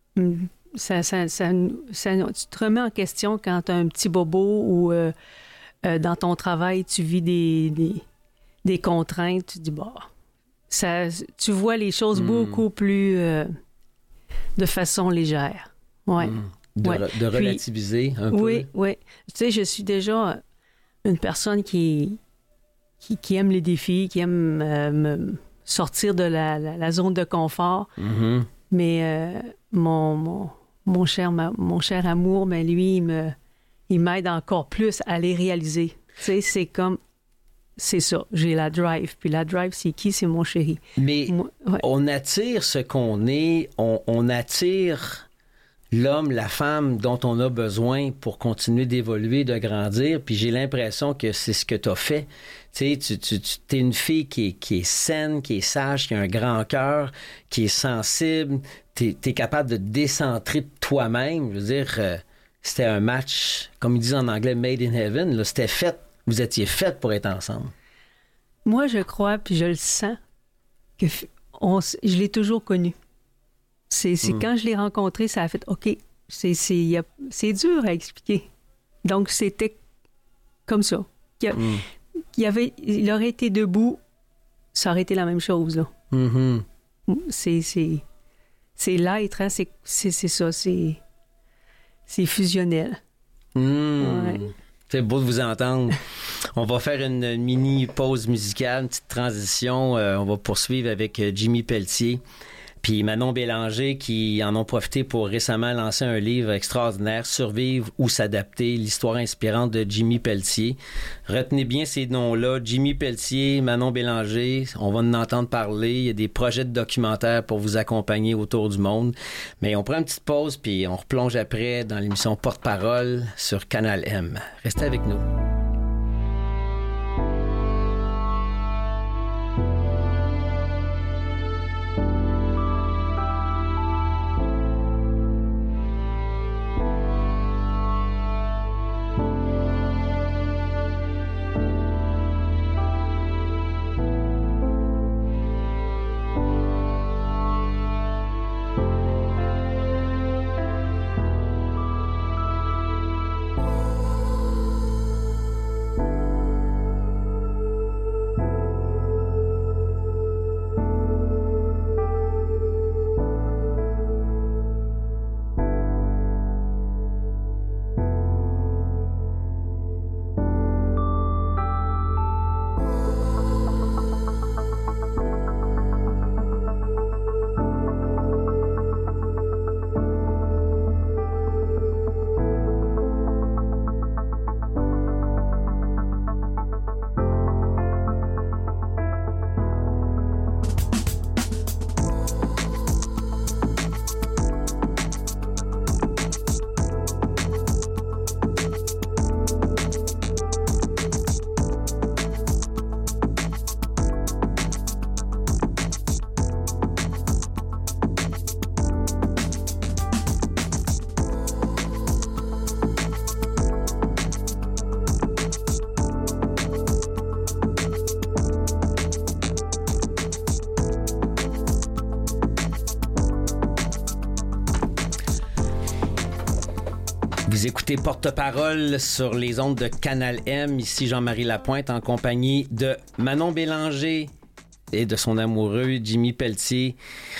Ça, ça, ça, ça, tu te remets en question quand tu as un petit bobo ou euh, euh, dans ton travail, tu vis des, des, des contraintes. Tu te dis, bah, ça, tu vois les choses mmh. beaucoup plus euh, de façon légère. Ouais. Mmh. De, ouais. de relativiser Puis, un peu. Oui, oui. Tu sais, je suis déjà une personne qui, qui, qui aime les défis, qui aime euh, me sortir de la, la, la zone de confort. Mmh. Mais euh, mon, mon, mon, cher, ma, mon cher amour, ben lui, il, me, il m'aide encore plus à les réaliser. Tu sais, c'est comme... C'est ça, j'ai la drive. Puis la drive, c'est qui? C'est mon chéri. Mais Moi, ouais. on attire ce qu'on est, on, on attire l'homme, la femme dont on a besoin pour continuer d'évoluer, de grandir. Puis j'ai l'impression que c'est ce que tu as fait. Tu sais, tu, tu, tu es une fille qui est, qui est saine, qui est sage, qui a un grand cœur, qui est sensible. Tu es capable de te décentrer de toi-même. Je veux dire, euh, c'était un match, comme ils disent en anglais, made in heaven. Là, c'était fait. Vous étiez fait pour être ensemble. Moi, je crois, puis je le sens, que on, je l'ai toujours connu. C'est, c'est mm. quand je l'ai rencontré, ça a fait OK, c'est, c'est, a, c'est dur à expliquer. Donc, c'était comme ça. Il, a, mm. il, avait, il aurait été debout, ça aurait été la même chose. Là. Mm-hmm. C'est, c'est, c'est l'être, hein? c'est, c'est, c'est ça, c'est, c'est fusionnel. Mm. Ouais. C'est beau de vous entendre. On va faire une mini pause musicale, une petite transition. Euh, on va poursuivre avec Jimmy Pelletier puis Manon Bélanger qui en ont profité pour récemment lancer un livre extraordinaire, Survivre ou s'adapter, l'histoire inspirante de Jimmy Pelletier. Retenez bien ces noms-là, Jimmy Pelletier, Manon Bélanger. On va en entendre parler. Il y a des projets de documentaires pour vous accompagner autour du monde. Mais on prend une petite pause puis on replonge après dans l'émission Porte-Parole sur Canal M. Restez avec nous. Vous écoutez Porte-Parole sur les ondes de Canal M. Ici Jean-Marie Lapointe en compagnie de Manon Bélanger et de son amoureux Jimmy Pelletier.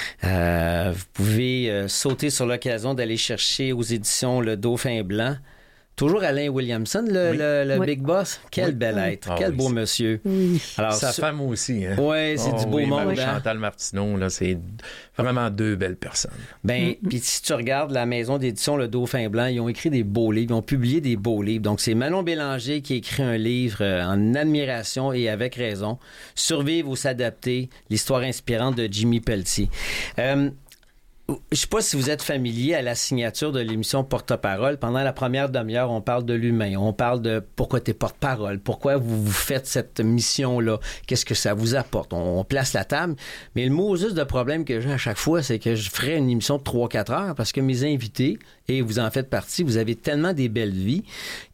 Euh, vous pouvez euh, sauter sur l'occasion d'aller chercher aux éditions Le Dauphin Blanc. Toujours Alain Williamson, le, oui. le, le oui. Big Boss. Quel oui. bel être, ah, quel oui. beau monsieur. Oui. Alors, Sa ce... femme aussi. Hein? Oui, c'est oh, du beau oui, monde. Hein? Chantal Martineau, là, c'est vraiment deux belles personnes. Ben, mm-hmm. puis si tu regardes la maison d'édition Le Dauphin Blanc, ils ont écrit des beaux livres, ils ont publié des beaux livres. Donc, c'est Manon Bélanger qui a écrit un livre euh, en admiration et avec raison. Survivre ou s'adapter, l'histoire inspirante de Jimmy Pelletier. Euh, Je ne sais pas si vous êtes familier à la signature de l'émission Porte-Parole. Pendant la première demi-heure, on parle de l'humain. On parle de pourquoi tu es porte-parole, pourquoi vous, vous faites cette mission-là, qu'est-ce que ça vous apporte. On, on place la table. Mais le mot juste de problème que j'ai à chaque fois, c'est que je ferais une émission de trois quatre heures parce que mes invités, et vous en faites partie, vous avez tellement des belles vies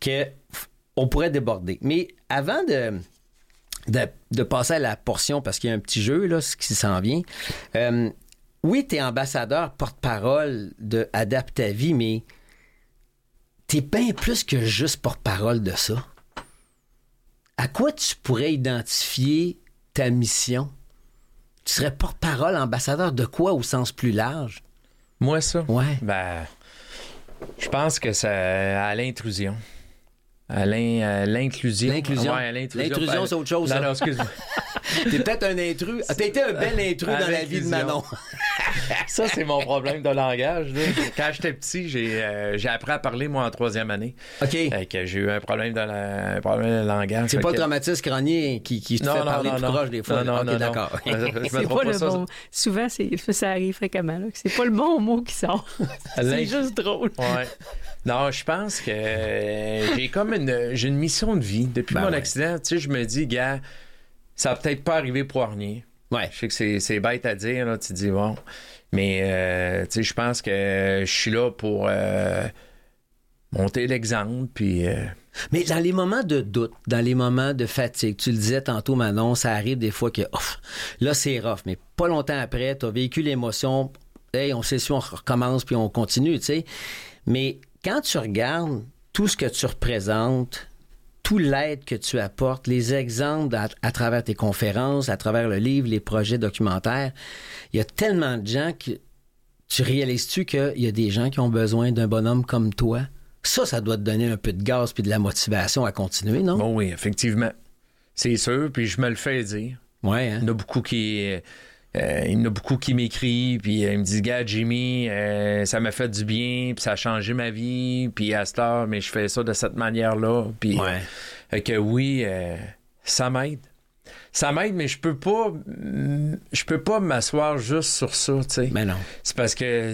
qu'on pourrait déborder. Mais avant de... De, de passer à la portion, parce qu'il y a un petit jeu, là, ce qui s'en vient... Euh, Oui, t'es ambassadeur, porte-parole de Adapte ta vie, mais t'es bien plus que juste porte-parole de ça. À quoi tu pourrais identifier ta mission? Tu serais porte-parole, ambassadeur de quoi au sens plus large? Moi, ça? Ouais. Ben, je pense que c'est à l'intrusion. À, l'in, à l'inclusion. L'inclusion. Ouais, à l'intrusion. L'intrusion, c'est autre chose. Non, ça. non, excuse-moi. T'es peut-être un intrus. T'as été un bel intrus avec dans la vie de Manon. Ça, c'est mon problème de langage. Là. Quand j'étais petit, j'ai, euh, j'ai appris à parler, moi, en troisième année. OK. Euh, que j'ai eu un problème de, la, un problème de langage. C'est pas que... le traumatisme crânien qui, qui te non, fait non, parler non, plus non. proche des fois. Non, non, OK, non, d'accord. non. Je me C'est trompe pas le ça. bon. Souvent, c'est, ça arrive fréquemment. Là, que c'est pas le bon mot qui sort. C'est juste drôle. Ouais. Non, je pense que euh, j'ai comme une, j'ai une mission de vie. Depuis Ben mon ouais. accident, tu sais, je me dis, gars, ça va peut-être pas arriver pour rien. Ouais. Je sais que c'est, c'est bête à dire, là, tu te dis, bon. Mais, euh, tu sais, je pense que je suis là pour euh, monter l'exemple, puis... Euh... Mais dans les moments de doute, dans les moments de fatigue, tu le disais tantôt, Manon, ça arrive des fois que, ouf, là, c'est rough, mais pas longtemps après, tu as vécu l'émotion, hey, on sait si on recommence, puis on continue, tu sais. Mais quand tu regardes tout ce que tu représentes, tout l'aide que tu apportes, les exemples à, à travers tes conférences, à travers le livre, les projets documentaires, il y a tellement de gens que tu réalises-tu qu'il y a des gens qui ont besoin d'un bonhomme comme toi? Ça, ça doit te donner un peu de gaz puis de la motivation à continuer, non? Bon, oui, effectivement. C'est sûr, puis je me le fais dire. Ouais, hein? Il y en a beaucoup qui... Euh, il y en a beaucoup qui m'écrivent, puis euh, ils me disent, gars, Jimmy, euh, ça m'a fait du bien, puis ça a changé ma vie, puis à cette heure, mais je fais ça de cette manière-là. Puis, ouais. euh, que oui, euh, ça m'aide. Ça m'aide, mais je peux pas, je peux pas m'asseoir juste sur ça, tu sais. Mais non. C'est parce que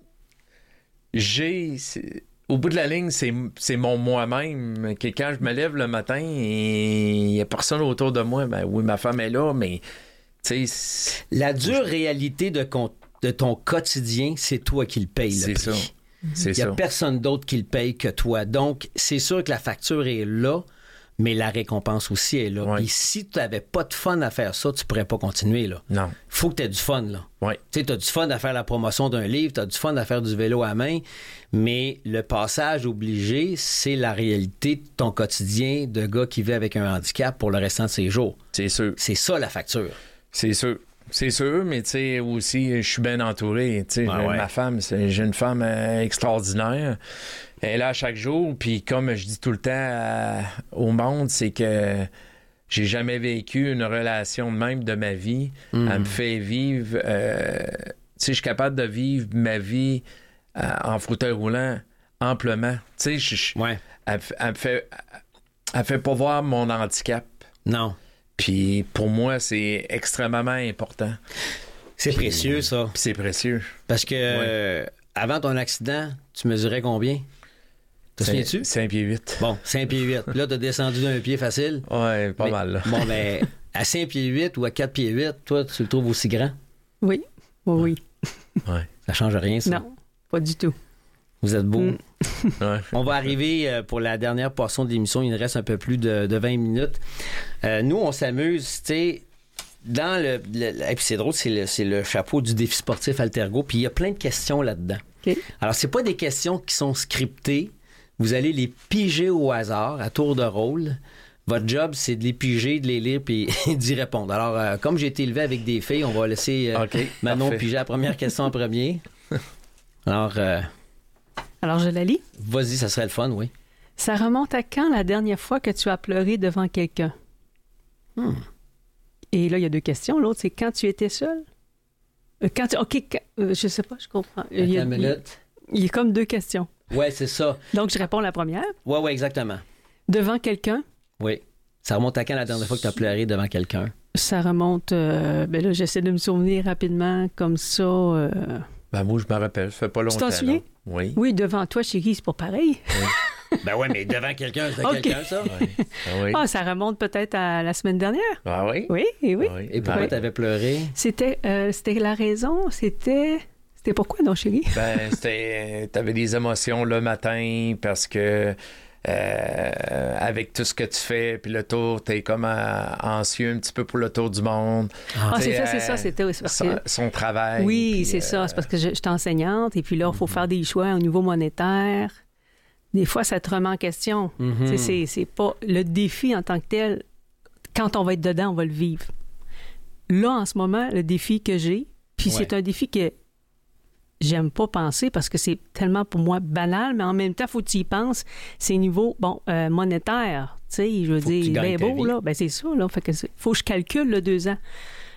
j'ai, c'est, au bout de la ligne, c'est, c'est mon moi-même, que quand je me lève le matin et il y a personne autour de moi, ben oui, ma femme est là, mais tu sais, la dure réalité de, con, de ton quotidien, c'est toi qui le payes. C'est le ça. prix. C'est Il n'y a ça. personne d'autre qui le paye que toi. Donc, c'est sûr que la facture est là, mais la récompense aussi est là. Ouais. Et si tu n'avais pas de fun à faire ça, tu pourrais pas continuer, là. Non. Faut que tu aies du fun, là. Ouais. Tu sais, tu as du fun à faire la promotion d'un livre, tu as du fun à faire du vélo à main, mais le passage obligé, c'est la réalité de ton quotidien de gars qui vit avec un handicap pour le restant de ses jours. C'est sûr. C'est ça, la facture. C'est sûr. C'est sûr, mais tu sais, aussi, je suis bien entouré. Tu sais, Ah ouais. ma femme, c'est, j'ai une femme euh, extraordinaire. Elle est là chaque jour, puis comme je dis tout le temps à- au monde, c'est que j'ai jamais vécu une relation de même de ma vie. Mm. Elle me fait vivre... euh, tu sais, je suis capable de vivre ma vie euh, en fauteuil roulant amplement. Tu sais, je- je- Ouais. elle, elle me fait... Elle fait pas voir mon handicap. Non. Puis pour moi, c'est extrêmement important. C'est Puis- précieux, ça. Puis c'est précieux. Parce que euh, avant ton accident, tu mesurais combien? Te souviens-tu? cinq pieds huit. Bon, cinq pieds huit. Là, t'as descendu d'un pied facile. Ouais, pas Mais- mal. Là. Bon, mais à cinq pieds huit ou à quatre pieds huit, toi, tu le trouves aussi grand? Oui. Oui, oui. Ouais. Ça change rien, ça. Non, pas du tout. Vous êtes beau. Mm. Ouais. On va arriver euh, pour la dernière portion de l'émission. Il nous reste un peu plus de, de vingt minutes. Euh, nous, on s'amuse, tu sais, dans le... le- et puis c'est drôle, c'est le, c'est le chapeau du défi sportif Altergo. Puis il y a plein de questions là-dedans. OK. Alors, c'est pas des questions qui sont scriptées. Vous allez les piger au hasard, à tour de rôle. Votre job, c'est de les piger, de les lire puis d'y répondre. Alors, euh, comme j'ai été élevé avec des filles, on va laisser euh, OK, Manon parfait. piger la première question en premier. Alors, euh, Alors, je la lis. vas-y, ça serait le fun, oui. Ça remonte à quand la dernière fois que tu as pleuré devant quelqu'un? Hmm. Et là, il y a deux questions. L'autre, c'est quand tu étais seul? Euh, Quand tu... OK, quand- euh, je sais pas, je comprends. Il y a, Attends une minute. il y a comme deux questions. Ouais, c'est ça. Donc, je réponds la première. Ouais, ouais, exactement. Devant quelqu'un, Oui. Ça remonte à quand la dernière fois que tu as pleuré devant quelqu'un? ça remonte... euh, ben là, j'essaie de me souvenir rapidement comme ça. euh, Ben moi, je me rappelle, ça fait pas longtemps. t'en souviens? là. Oui. Oui, devant toi, chérie, c'est pas pareil. Ben ouais, mais devant quelqu'un, c'est Ok. quelqu'un, ça. Oui. Ah oui. Ah, ça remonte peut-être à la semaine dernière. Ah oui? Oui, et oui. Ah oui. Et pourquoi Oui. tu avais pleuré? C'était, euh, c'était la raison, c'était... C'était pourquoi, non, chérie? Ben, c'était... T'avais des émotions le matin parce que euh, avec tout ce que tu fais, puis le tour, t'es comme euh, anxieux un petit peu pour le tour du monde. Ah, c'est T'sais, ça, c'est euh, ça, c'était... c'est parce son, que- son travail. Oui, puis, c'est euh, ça. C'est parce que je, je suis enseignante et puis là, il faut faire des choix au niveau monétaire. Des fois, ça te remet en question. Mhm. Tu sais, C'est, c'est pas... Le défi en tant que tel, quand on va être dedans, on va le vivre. Là, en ce moment, le défi que j'ai, puis Ouais. c'est un défi que j'aime pas penser parce que c'est tellement pour moi banal, mais en même temps, faut que tu y penses. C'est niveau, bon, euh, monétaire. Tu sais, je veux Faut que tu dire, gagnes ben ta beau, vie. là. Ben c'est ça, là. Fait que c'est- faut que je calcule le deux ans.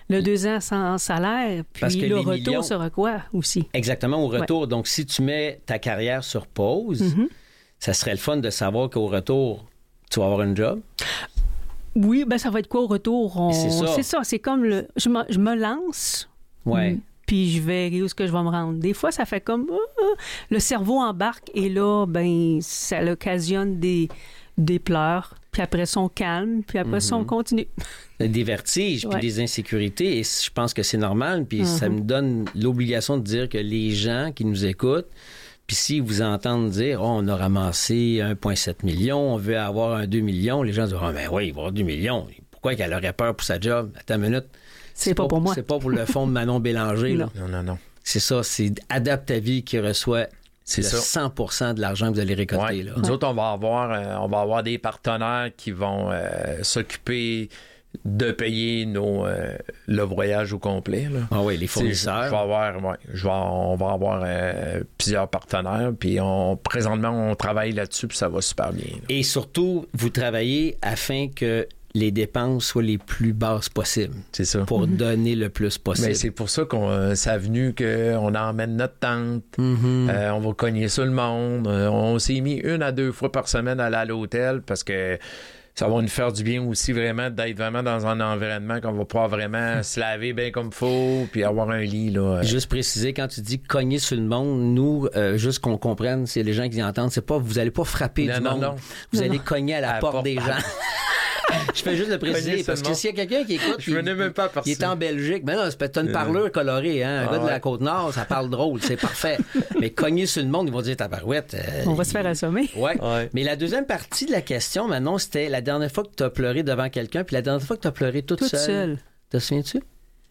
Le deux ans sans salaire, puis Parce que le les retour millions- sera quoi aussi? Exactement, au retour. Donc, si tu mets ta carrière sur pause, Mhm. ça serait le fun de savoir qu'au retour, tu vas avoir un job. Oui, ben ça va être quoi au retour? On- C'est ça. C'est ça, c'est comme le... Je me, je me lance, Ouais. mm, puis je verrai où est-ce que je vais me rendre. Des fois, ça fait comme... euh, euh, le cerveau embarque, et là, ben ça occasionne des, des pleurs, puis après ça, on calme, puis après ça, on continue. Des vertiges, puis Ouais. des insécurités. Et je pense que c'est normal. Puis Mhm. ça me donne l'obligation de dire que les gens qui nous écoutent, puis s'ils vous entendent dire, oh, on a ramassé un virgule sept million, on veut avoir un deux millions, les gens disent, ah, ben oui, il va avoir deux millions. Pourquoi qu'elle aurait peur pour sa job? Attends une minute. C'est pas pour moi. C'est pas pour le fonds de Manon Bélanger. Là. Non, non, non. C'est ça, c'est Adapte ta vie qui reçoit C'est le ça. cent pour cent de l'argent que vous allez récolter. Ouais. Là. Nous autres, on va avoir, euh, on va avoir des partenaires qui vont euh, s'occuper de payer nos, euh, le voyage au complet. Là. Ah oui, les Tu sais, fournisseurs. Je vais avoir, ouais, je vais, on va avoir euh, plusieurs partenaires, puis on, présentement, on travaille là-dessus, puis ça va super bien. Là. Et surtout, vous travaillez afin que les dépenses soient les plus basses possibles C'est ça. pour donner le plus possible. Mais c'est pour ça qu'on euh, ça a venu qu'on emmène notre tente. Mhm. Euh, on va cogner sur le monde. Euh, on s'est mis une à deux fois par semaine à aller à l'hôtel parce que ça va nous faire du bien aussi vraiment d'être vraiment dans un environnement qu'on va pouvoir vraiment se laver bien comme il faut puis avoir un lit. Là. Juste préciser, quand tu dis cogner sur le monde, nous, euh, juste qu'on comprenne, c'est les gens qui entendent, c'est pas, vous allez pas frapper Non, du non, monde. non. Vous Non, allez non. cogner à la À la porte porte. des gens. Je fais juste le préciser, Cogner parce que seulement. s'il y a quelqu'un qui écoute, Je venais il- même pas à il personne. est en Belgique. Mais non, c'est peut-être une parleur colorée, hein. Un Ah gars de la ouais. Côte-Nord, ça parle drôle, c'est parfait. Mais cogner sur le monde, ils vont dire tabarouette. euh, On va se faire assommer. Ouais. Ouais. Mais la deuxième partie de la question, Manon, c'était la dernière fois que tu as pleuré devant quelqu'un, puis la dernière fois que tu as pleuré toute, Toute seule. seule. Te souviens-tu?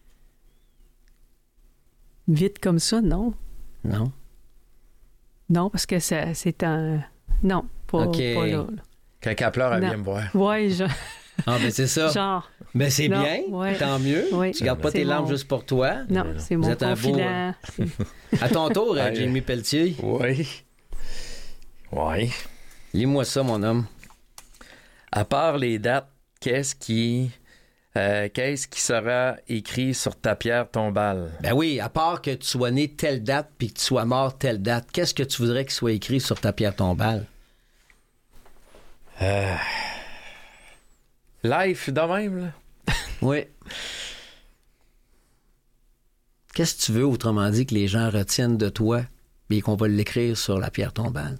Vite comme ça, non. Non. Non, parce que ça, c'est un... Non, pas, OK. pas là. là. Quand elle pleure, elle Non. vient me voir. Ouais, genre... Ah, ben c'est ça. genre Mais c'est Non, bien, ouais. tant mieux. Oui. Tu gardes pas C'est tes larmes mon- juste pour toi. non, c'est mon êtes un beau, confident. À ton tour, euh, Ouais. Jamie Pelletier. Oui. Oui. Lis-moi ça, mon homme. À part les dates, qu'est-ce qui, euh, qu'est-ce qui sera écrit sur ta pierre tombale? Ben oui, à part que tu sois né telle date puis que tu sois mort telle date, qu'est-ce que tu voudrais qu'il soit écrit sur ta pierre tombale? Euh... Life de même, là. Oui. Qu'est-ce que tu veux, autrement dit, que les gens retiennent de toi et qu'on va l'écrire sur la pierre tombale?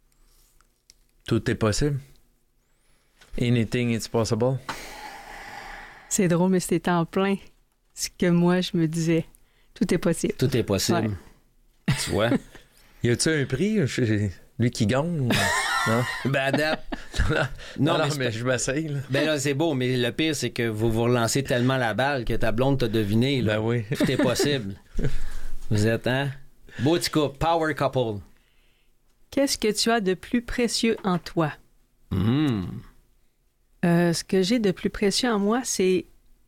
Tout est possible. Anything is possible. C'est drôle, mais c'était en plein ce que moi, je me disais. Tout est possible. Tout est possible. Tu vois? Y a-tu un prix? Je- Lui qui gagne? ou- Non? Ben, à date- Non, non, c'est mais, pas- je m'essaye, là. Ben là, c'est beau, mais le pire, c'est que vous vous relancez tellement la balle que ta blonde t'a deviné. Là. Ben oui. Tout est possible. Vous êtes, hein? Beau petit couple, power couple. Qu'est-ce que tu as de plus précieux en toi? Hum. Euh, ce que j'ai de plus précieux en moi, c'est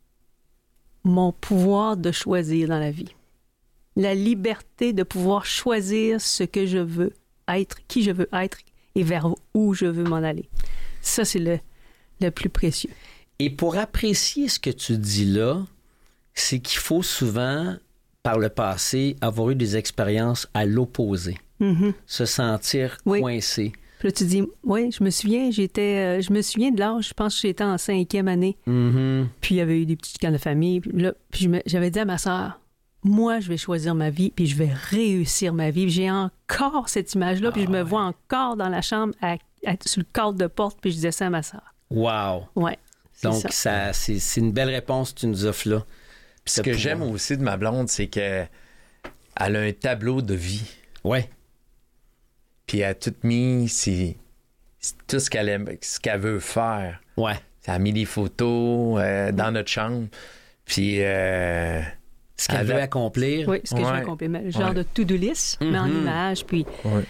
mon pouvoir de choisir dans la vie. La liberté de pouvoir choisir ce que je veux être, qui je veux être et vers où je veux m'en aller. Ça, c'est le, le plus précieux. Et pour apprécier ce que tu dis là, c'est qu'il faut souvent, par le passé, avoir eu des expériences à l'opposé. Mhm. Se sentir Oui. coincé. Puis là, tu dis, oui, je me souviens, j'étais, euh, je me souviens de l'âge, je pense que j'étais en cinquième année. Mhm. Puis il y avait eu des petits camps de famille. Puis là, puis je me- j'avais dit à ma sœur, moi, je vais choisir ma vie, puis je vais réussir ma vie. Puis j'ai encore cette image-là, puis je me vois encore dans la chambre, à, à- sur le cadre de porte, puis je disais ça à ma sœur. Wow. Ouais. c'est Donc, ça. ça, c'est, c'est une belle réponse que tu nous offres là. Puis ce que j'aime aussi de ma blonde, c'est qu'elle a un tableau de vie. Ouais. Puis elle a tout mis c'est, c'est tout ce qu'elle aime, ce qu'elle veut faire. Ouais. Elle a mis des photos euh, dans notre chambre. Puis euh, Ce qu'elle Elle veut a- accomplir. Oui, ce que je Ouais. veux accomplir. Le genre Ouais. de to-do list, mais en Mhm. image, puis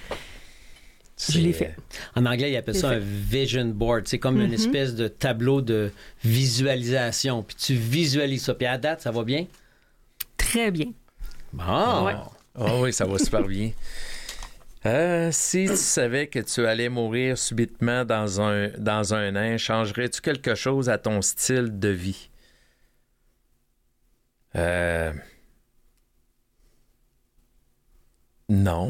c'est- l'ai fait. En anglais, ils appellent C'est ça fait. un vision board. C'est comme une Mhm. espèce de tableau de visualisation. Puis tu visualises ça. Puis à date, ça va bien? très bien. Bon. Ouais. Oh oui, ça va super bien. Euh, si tu savais que tu allais mourir subitement dans un, dans un an, changerais-tu quelque chose à ton style de vie? Euh... Non.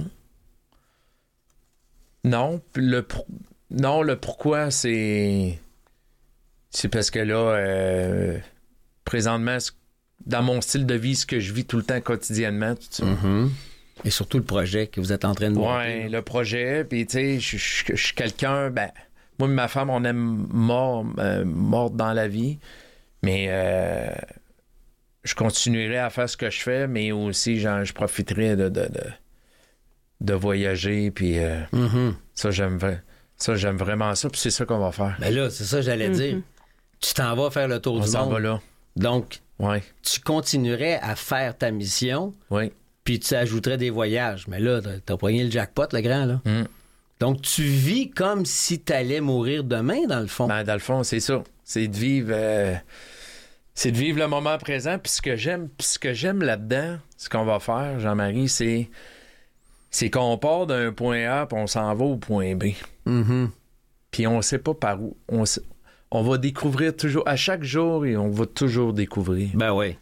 Non. Le pour... Non, le pourquoi, c'est... C'est parce que là, euh... présentement, dans mon style de vie, ce que je vis tout le temps quotidiennement, tout ça. Mm-hmm. Et surtout le projet que vous êtes en train de voir. Oui, le projet. Puis, tu sais, je suis quelqu'un... Ben, moi et ma femme, on aime mort, euh, morte dans la vie. Mais... Euh... je continuerai à faire ce que je fais, mais aussi, genre, je profiterai de, de, de, de voyager, puis euh, mm-hmm. ça, j'aime, ça, j'aime vraiment ça, puis c'est ça qu'on va faire. Ben là, c'est ça que j'allais mm-hmm. dire. Tu t'en vas faire le tour On du s'en monde. va là. Donc, ouais. tu continuerais à faire ta mission, oui. puis tu ajouterais des voyages. Mais là, t'as, t'as poigné le jackpot, le grand, là. Mm. Donc, tu vis comme si t'allais mourir demain, dans le fond. Ben, dans le fond, c'est ça. C'est de vivre... Euh... C'est de vivre le moment présent. Puis ce que j'aime, puis ce que j'aime là-dedans, ce qu'on va faire, Jean-Marie, c'est, c'est qu'on part d'un point A puis on s'en va au point B. Mm-hmm. Puis on sait pas par où. On, on va découvrir toujours, à chaque jour, et on va toujours découvrir. Ben oui.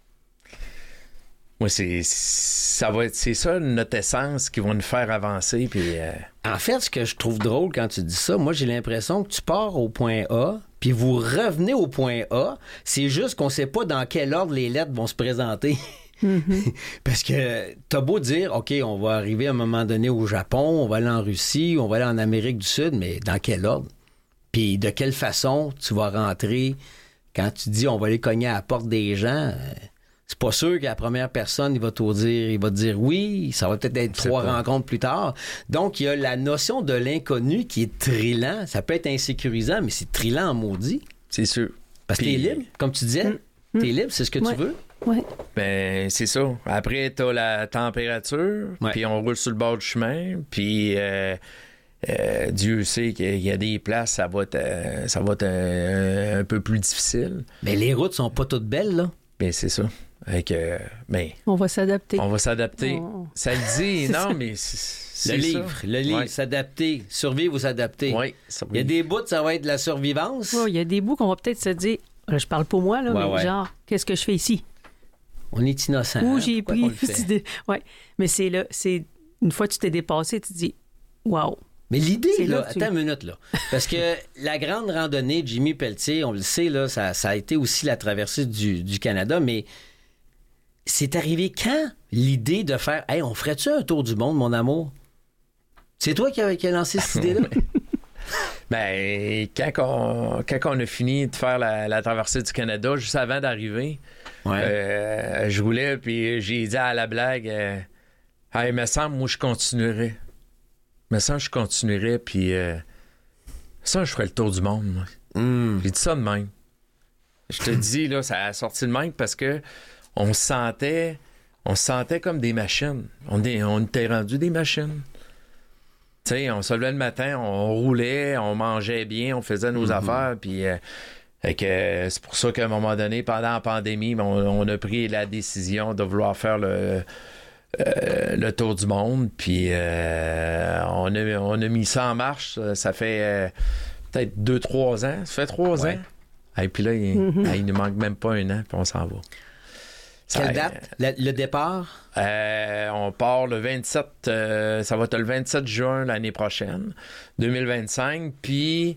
Moi, c'est, ça va être, c'est ça notre essence qui va nous faire avancer. Puis, euh... En fait, ce que je trouve drôle quand tu dis ça, moi, j'ai l'impression que tu pars au point A, puis vous revenez au point A. C'est juste qu'on sait pas dans quel ordre les lettres vont se présenter. Mm-hmm. Parce que t'as beau dire, OK, on va arriver à un moment donné au Japon, on va aller en Russie, on va aller en Amérique du Sud, mais dans quel ordre? Puis de quelle façon tu vas rentrer quand tu dis on va aller cogner à la porte des gens? C'est pas sûr que la première personne, il va te dire, il va te dire oui, ça va peut-être être trois pas. rencontres plus tard. Donc, il y a la notion de l'inconnu qui est trillant. Ça peut être insécurisant, mais c'est trillant en maudit. C'est sûr. Parce que Puis... t'es libre, comme tu disais. Mm. T'es libre, c'est ce que ouais. tu veux. Oui. Ben, c'est ça. Après, t'as la température, ouais. Puis on roule sur le bord du chemin, puis euh, euh, Dieu sait qu'il y a des places, ça va être, euh, ça va être un, un peu plus difficile. Mais les routes sont pas toutes belles, là. Ben, c'est ça. Avec, euh, ben, on va s'adapter. On va s'adapter. Oh. Ça le dit, non, ça. Mais c'est, c'est le ça. livre, le livre, ouais. S'adapter, survivre ou s'adapter. Oui. Il y a des bouts, ça va être de la survivance. Oui, il y a des bouts qu'on va peut-être se dire, je parle pour moi, là, ouais, mais ouais. genre, qu'est-ce que je fais ici? On est innocent. Où hein? j'ai Pourquoi pris cette idée. Ouais. Mais c'est là, c'est une fois que tu t'es dépassé, tu te dis, waouh. Mais l'idée, c'est là, là attends tu... une minute, là. Parce que la grande randonnée de Jimmy Pelletier, on le sait, là, ça, ça a été aussi la traversée du, du Canada, mais c'est arrivé quand l'idée de faire, hey, on ferait-tu un tour du monde, mon amour? C'est toi qui a, qui a lancé cette idée-là? Ben, quand on, quand on a fini de faire la, la traversée du Canada, juste avant d'arriver, ouais. euh, je roulais, puis j'ai dit à la blague, euh, hey, me semble, moi, je continuerais. Me semble, je continuerais, puis euh, ça, je ferais le tour du monde, moi. Mm. J'ai dit ça de même. Je te dis, là, ça a sorti de même parce que on se sentait, on se sentait comme des machines. On, est, on était rendu des machines. Tu sais, on se levait le matin, on roulait, on mangeait bien, on faisait nos mm-hmm. affaires, puis euh, que, euh, c'est pour ça qu'à un moment donné, pendant la pandémie, on, on a pris la décision de vouloir faire le, euh, le tour du monde, puis euh, on, a, on a mis ça en marche. Ça fait euh, peut-être deux, trois ans. Ça fait trois ouais. ans. Et puis là, il, mm-hmm. il ne manque même pas un an, puis on s'en va. Quelle ça, date? Le, le départ? Euh, on part le vingt-sept, euh, ça va être le vingt-sept juin l'année prochaine, deux mille vingt-cinq. Puis,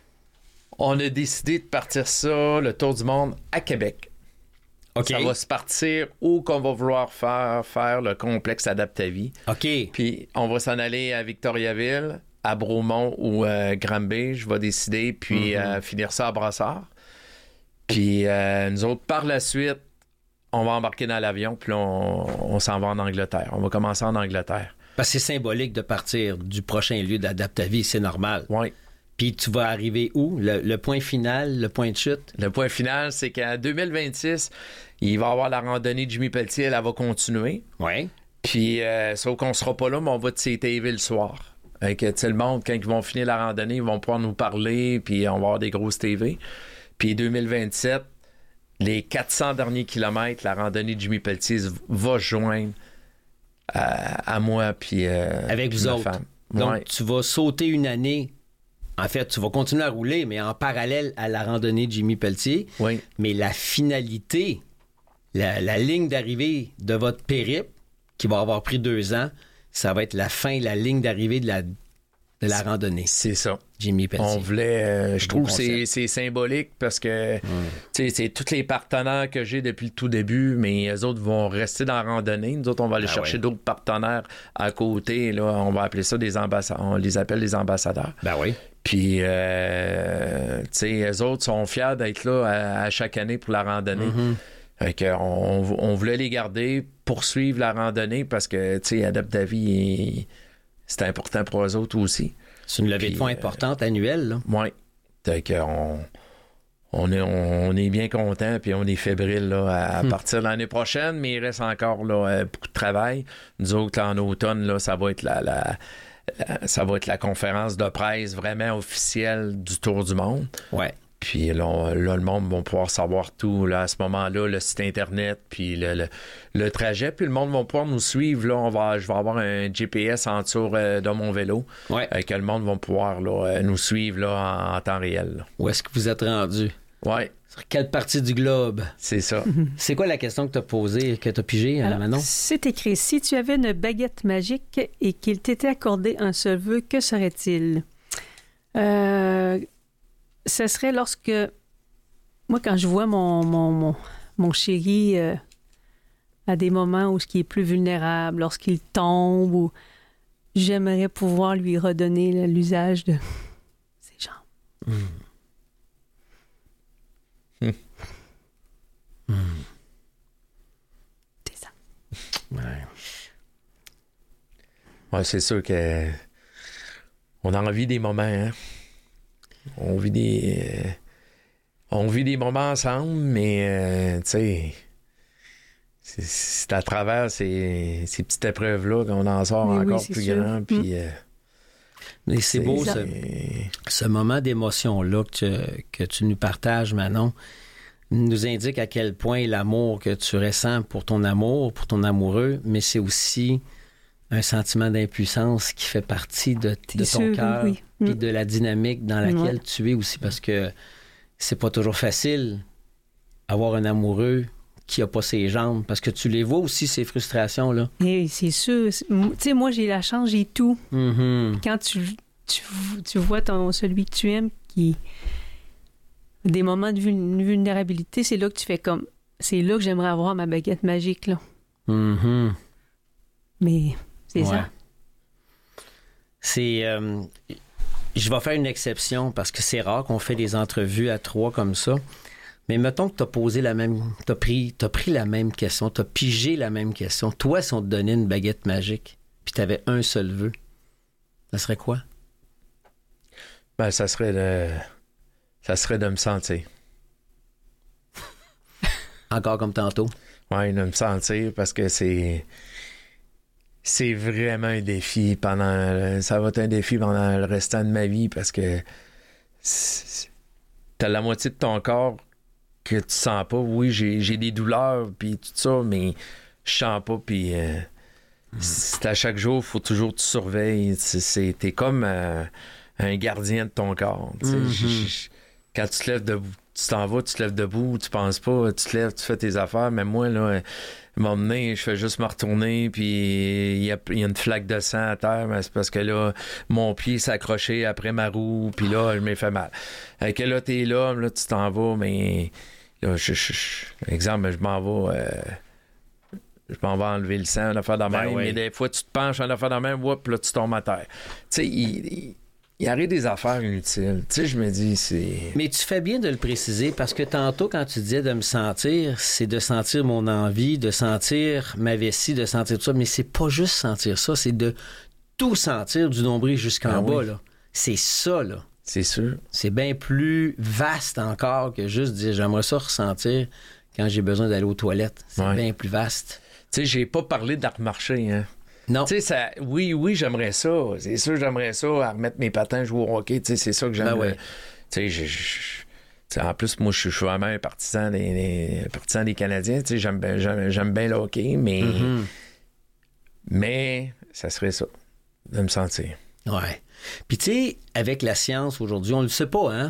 on a décidé de partir ça, le tour du monde, à Québec. Okay. Ça va se partir où qu'on va vouloir faire, faire le complexe Adaptavie. OK. Puis, on va s'en aller à Victoriaville, à Bromont ou à Granby. Je vais décider, puis mm-hmm. euh, finir ça à Brassard. Puis, euh, nous autres, par la suite, on va embarquer dans l'avion, puis là, on, on s'en va en Angleterre. On va commencer en Angleterre. Parce que c'est symbolique de partir du prochain lieu d'Adaptavie, c'est normal. Oui. Puis tu vas arriver où? Le, le point final, le point de chute? Le point final, c'est qu'en deux mille vingt-six, il va y avoir la randonnée de Jimmy Pelletier, elle, elle va continuer. Oui. Puis, euh, sauf qu'on sera pas là, mais on va de C T V le soir. Fait que, tu sais, le monde, quand ils vont finir la randonnée, ils vont pouvoir nous parler, puis on va avoir des grosses T V. Puis deux mille vingt-sept, les quatre cents derniers kilomètres, la randonnée de Jimmy Pelletier va joindre à, à moi puis euh, avec vous ma autres. Femme. Donc, ouais. tu vas sauter une année. En fait, tu vas continuer à rouler, mais en parallèle à la randonnée de Jimmy Pelletier. Oui. Mais la finalité la, la ligne d'arrivée de votre périple, qui va avoir pris deux ans, ça va être la fin, la ligne d'arrivée de la, de la randonnée. C'est ça. Jimmy Pelletier. On voulait... Euh, je Beau trouve que c'est, concept. c'est symbolique parce que Mm. tu sais, c'est tous les partenaires que j'ai depuis le tout début, mais eux autres vont rester dans la randonnée. Nous autres, on va aller Ah chercher ouais. d'autres partenaires à côté. Là, on va appeler ça des ambassadeurs. On les appelle des ambassadeurs. Ben oui. Puis, euh, tu sais, eux autres sont fiers d'être là à, à chaque année pour la randonnée. Mm-hmm. Fait que on, on voulait les garder, poursuivre la randonnée parce que, tu sais, Adepte Davy, il- c'est important pour eux autres aussi. C'est une levée Puis, de fonds euh, importante annuelle, là. Oui. Fait que on, on, est, on est bien content puis on est fébrile là, à, à Hmm. partir de l'année prochaine, mais il reste encore là, euh, beaucoup de travail. Nous autres, là, en automne, là, ça va être la, la, la- ça va être la conférence de presse vraiment officielle du Tour du Monde. Ouais. Puis là, on- là, le monde va pouvoir savoir tout là, à ce moment-là, le site Internet, puis le, le, le trajet. Puis le monde va pouvoir nous suivre. Là, on va, je vais avoir un G P S en dessous euh, de mon vélo. Ouais. euh, que le monde va pouvoir là, euh, nous suivre là, en, en temps réel. là. Où est-ce que vous êtes rendu? Ouais, Sur quelle partie du globe? c'est ça. C'est quoi la question que tu as posée, que tu as pigée, Alors, Manon? c'est écrit, si tu avais une baguette magique et qu'il t'était accordé un seul vœu, que serait-il? Euh, ce serait lorsque, moi, quand je vois mon, mon, mon, mon chéri euh, à des moments où il est plus vulnérable, lorsqu'il tombe, ou j'aimerais pouvoir lui redonner là, l'usage de ses jambes. C'est ça. Ouais. Ouais, c'est sûr que on a envie des moments, hein. On vit des euh, on vit des moments ensemble, mais euh, tu sais, c'est, c'est à travers ces, ces petites épreuves-là qu'on en sort Oui, oui, encore c'est plus sûr. grand. Puis euh, Mais c'est beau, ça. ce, ce moment d'émotion-là que tu, que tu nous partages, Manon, nous indique à quel point l'amour que tu ressens pour ton amour, pour ton amoureux, mais c'est aussi un sentiment d'impuissance qui fait partie de, de C'est ton sûr, cœur oui. et Mm. de la dynamique dans laquelle Ouais. tu es aussi, parce que c'est pas toujours facile avoir un amoureux qui a pas ses jambes, parce que tu les vois aussi, ces frustrations-là. Et c'est sûr. C'est- Tu sais, moi, j'ai la chance, j'ai tout. Mhm. Quand tu, tu, tu vois ton, celui que tu aimes qui. Des moments de vul- vulnérabilité, c'est là que tu fais comme. C'est là que j'aimerais avoir ma baguette magique, là. Mhm. Mais c'est Ouais. ça. C'est. euh, je vais faire une exception parce que c'est rare qu'on fait des entrevues à trois comme ça. Mais mettons que tu as posé la même. Tu as pris, t'as pris la même question, tu as pigé la même question. Toi, si on te donnait une baguette magique, puis tu avais un seul vœu, ça serait quoi? ben, ça serait de ça serait de me sentir. Encore comme tantôt. Ouais, de me sentir parce que c'est c'est vraiment un défi pendant ça va être un défi pendant le restant de ma vie parce que c'est- t'as la moitié de ton corps que tu sens pas. Oui, j'ai, j'ai des douleurs puis tout ça, mais je sens pas puis euh, c'est à chaque jour, faut toujours que tu surveilles. C'est, c'est- t'es comme euh, un gardien de ton corps. tu sais. Mhm. Je- je- quand tu te lèves debout, tu t'en vas, tu te lèves debout, tu penses pas, tu te lèves, tu fais tes affaires. Mais moi, là, à un moment donné, je fais juste me retourner, puis il y a, il y a une flaque de sang à terre, mais c'est parce que là, mon pied s'est accroché après ma roue, puis là, je m'ai fait mal. Fait que là, t'es là, là, tu t'en vas, mais là, je, je, je- exemple, je m'en vais... euh, je m'en vais enlever le sang, une affaire de même, Ben oui. mais des fois, tu te penches, une affaire de même, whoop, là, tu tombes à terre. Tu sais, il, il, il arrive des affaires inutiles. Tu sais, je me dis, c'est... Mais tu fais bien de le préciser parce que tantôt, quand tu disais de me sentir, c'est de sentir mon envie, de sentir ma vessie, de sentir tout ça. Mais c'est pas juste sentir ça, c'est de tout sentir du nombril jusqu'en Ah bas. oui. Là. C'est ça, là. C'est sûr. C'est bien plus vaste encore que juste dire j'aimerais ça ressentir quand j'ai besoin d'aller aux toilettes. C'est Ouais. bien plus vaste. Tu sais, j'ai pas parlé d'art marché, hein. Non. Tu sais, ça, oui, oui, j'aimerais ça. C'est sûr, j'aimerais ça, à remettre mes patins, jouer au hockey. Tu sais, c'est ça que j'aime. Ben ouais. Tu sais, je- je- je- tu sais, en plus, moi, je suis- je suis vraiment un partisan des, des, partisan des Canadiens. Tu sais, j'aime, bien- j'aime, j'aime bien le hockey, mais, Mhm. mais ça serait ça, de me sentir. Ouais. Puis tu sais, avec la science aujourd'hui, on le sait pas, hein?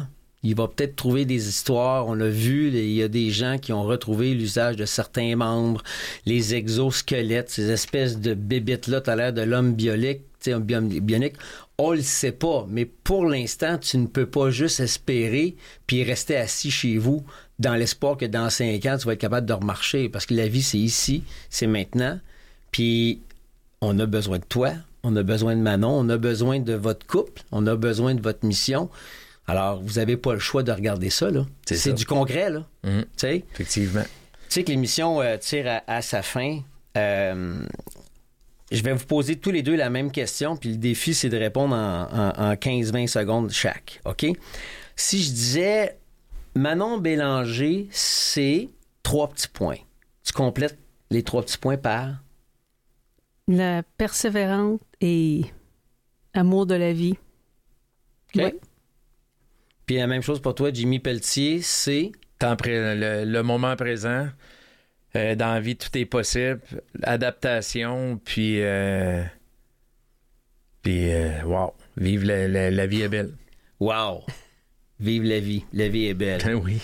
Il va peut-être trouver des histoires. On a vu, il y a des gens qui ont retrouvé l'usage de certains membres, les exosquelettes, ces espèces de bébites-là, tu as l'air de l'homme bionique, tu sais, un bionique. On le sait pas, mais pour l'instant, tu ne peux pas juste espérer puis rester assis chez vous dans l'espoir que dans cinq ans, tu vas être capable de remarcher. Parce que la vie, c'est ici, c'est maintenant. Puis on a besoin de toi, on a besoin de Manon, on a besoin de votre couple, on a besoin de votre mission. Alors, vous n'avez pas le choix de regarder ça, là. C'est, c'est du concret, là. Mmh. Tu sais? Effectivement. Tu sais que l'émission euh, tire à, à sa fin. Euh, je vais vous poser tous les deux la même question, puis le défi, c'est de répondre en, en, en quinze vingt secondes chaque, OK? Si je disais Manon Bélanger, c'est trois petits points. Tu complètes les trois petits points par? La persévérante et amour de la vie. OK. Ouais. Puis la même chose pour toi, Jimmy Pelletier, c'est? Temps pré- le, le moment présent. Euh, dans la vie, tout est possible. Adaptation, puis... Euh, puis, euh, wow. Vive la, la, la vie est belle. Wow! Vive la vie. La vie est belle. Oui.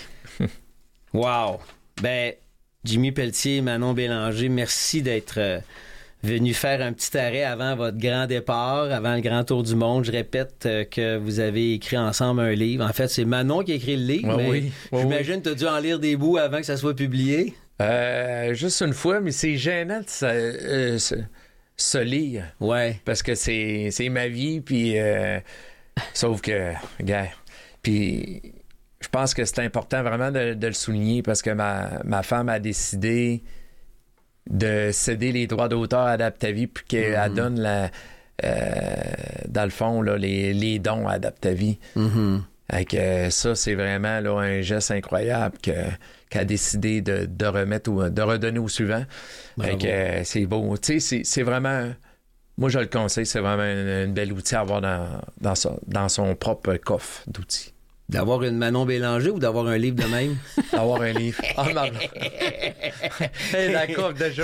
Wow! Ben, Jimmy Pelletier, Manon Bélanger, merci d'être euh, venu faire un petit arrêt avant votre grand départ, avant le grand tour du monde. Je répète euh, que vous avez écrit ensemble un livre. En fait, c'est Manon qui a écrit le livre, Ouais, mais oui. Ouais, j'imagine oui. que tu as dû en lire des bouts avant que ça soit publié. Euh, juste une fois, mais c'est gênant de se, euh, se, se lire. Ouais. Parce que c'est, c'est ma vie, puis... Euh, sauf que, gars... Puis je pense que c'est important vraiment de, de le souligner parce que ma, ma femme a décidé de céder les droits d'auteur à Adaptavie puis qu'elle Mm-hmm. donne la, euh, dans le fond là, les, les dons à Adaptavie. Mm-hmm. Avec, euh, ça, c'est vraiment là, un geste incroyable que, qu'elle a décidé de, de remettre ou de redonner au suivant. Avec, euh, c'est beau. Tu sais, c'est, c'est vraiment... Moi, je le conseille, c'est vraiment un, un bel outil à avoir dans, dans, son, dans son propre coffre d'outils. D'avoir une Manon Bélanger ou d'avoir un livre de même? D'avoir un livre. Ah, non. Hey, la coffre déjà.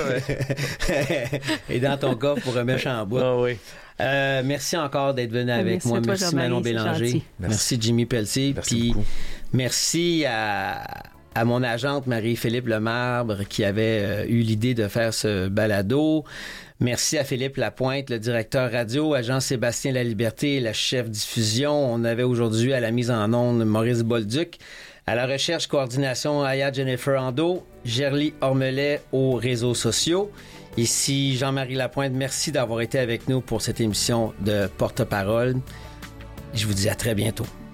Et dans ton coffre pour un méchant bout. Ah oui. Euh, merci encore d'être venu avec merci moi. à toi, Merci Jean-Marie, Manon c'est Bélanger. gentil. Merci. Merci. Jimmy Pelletier. Merci Puis beaucoup. merci à, à mon agente Marie-Philippe Lemarbre qui avait euh, eu l'idée de faire ce balado. Merci à Philippe Lapointe, le directeur radio, à Jean-Sébastien Laliberté, la chef diffusion. On avait aujourd'hui à la mise en onde Maurice Bolduc. À la recherche, coordination, Aya Jennifer Ando, Gerly Ormelet aux réseaux sociaux. Ici Jean-Marie Lapointe, merci d'avoir été avec nous pour cette émission de Porte-Parole. Je vous dis à très bientôt.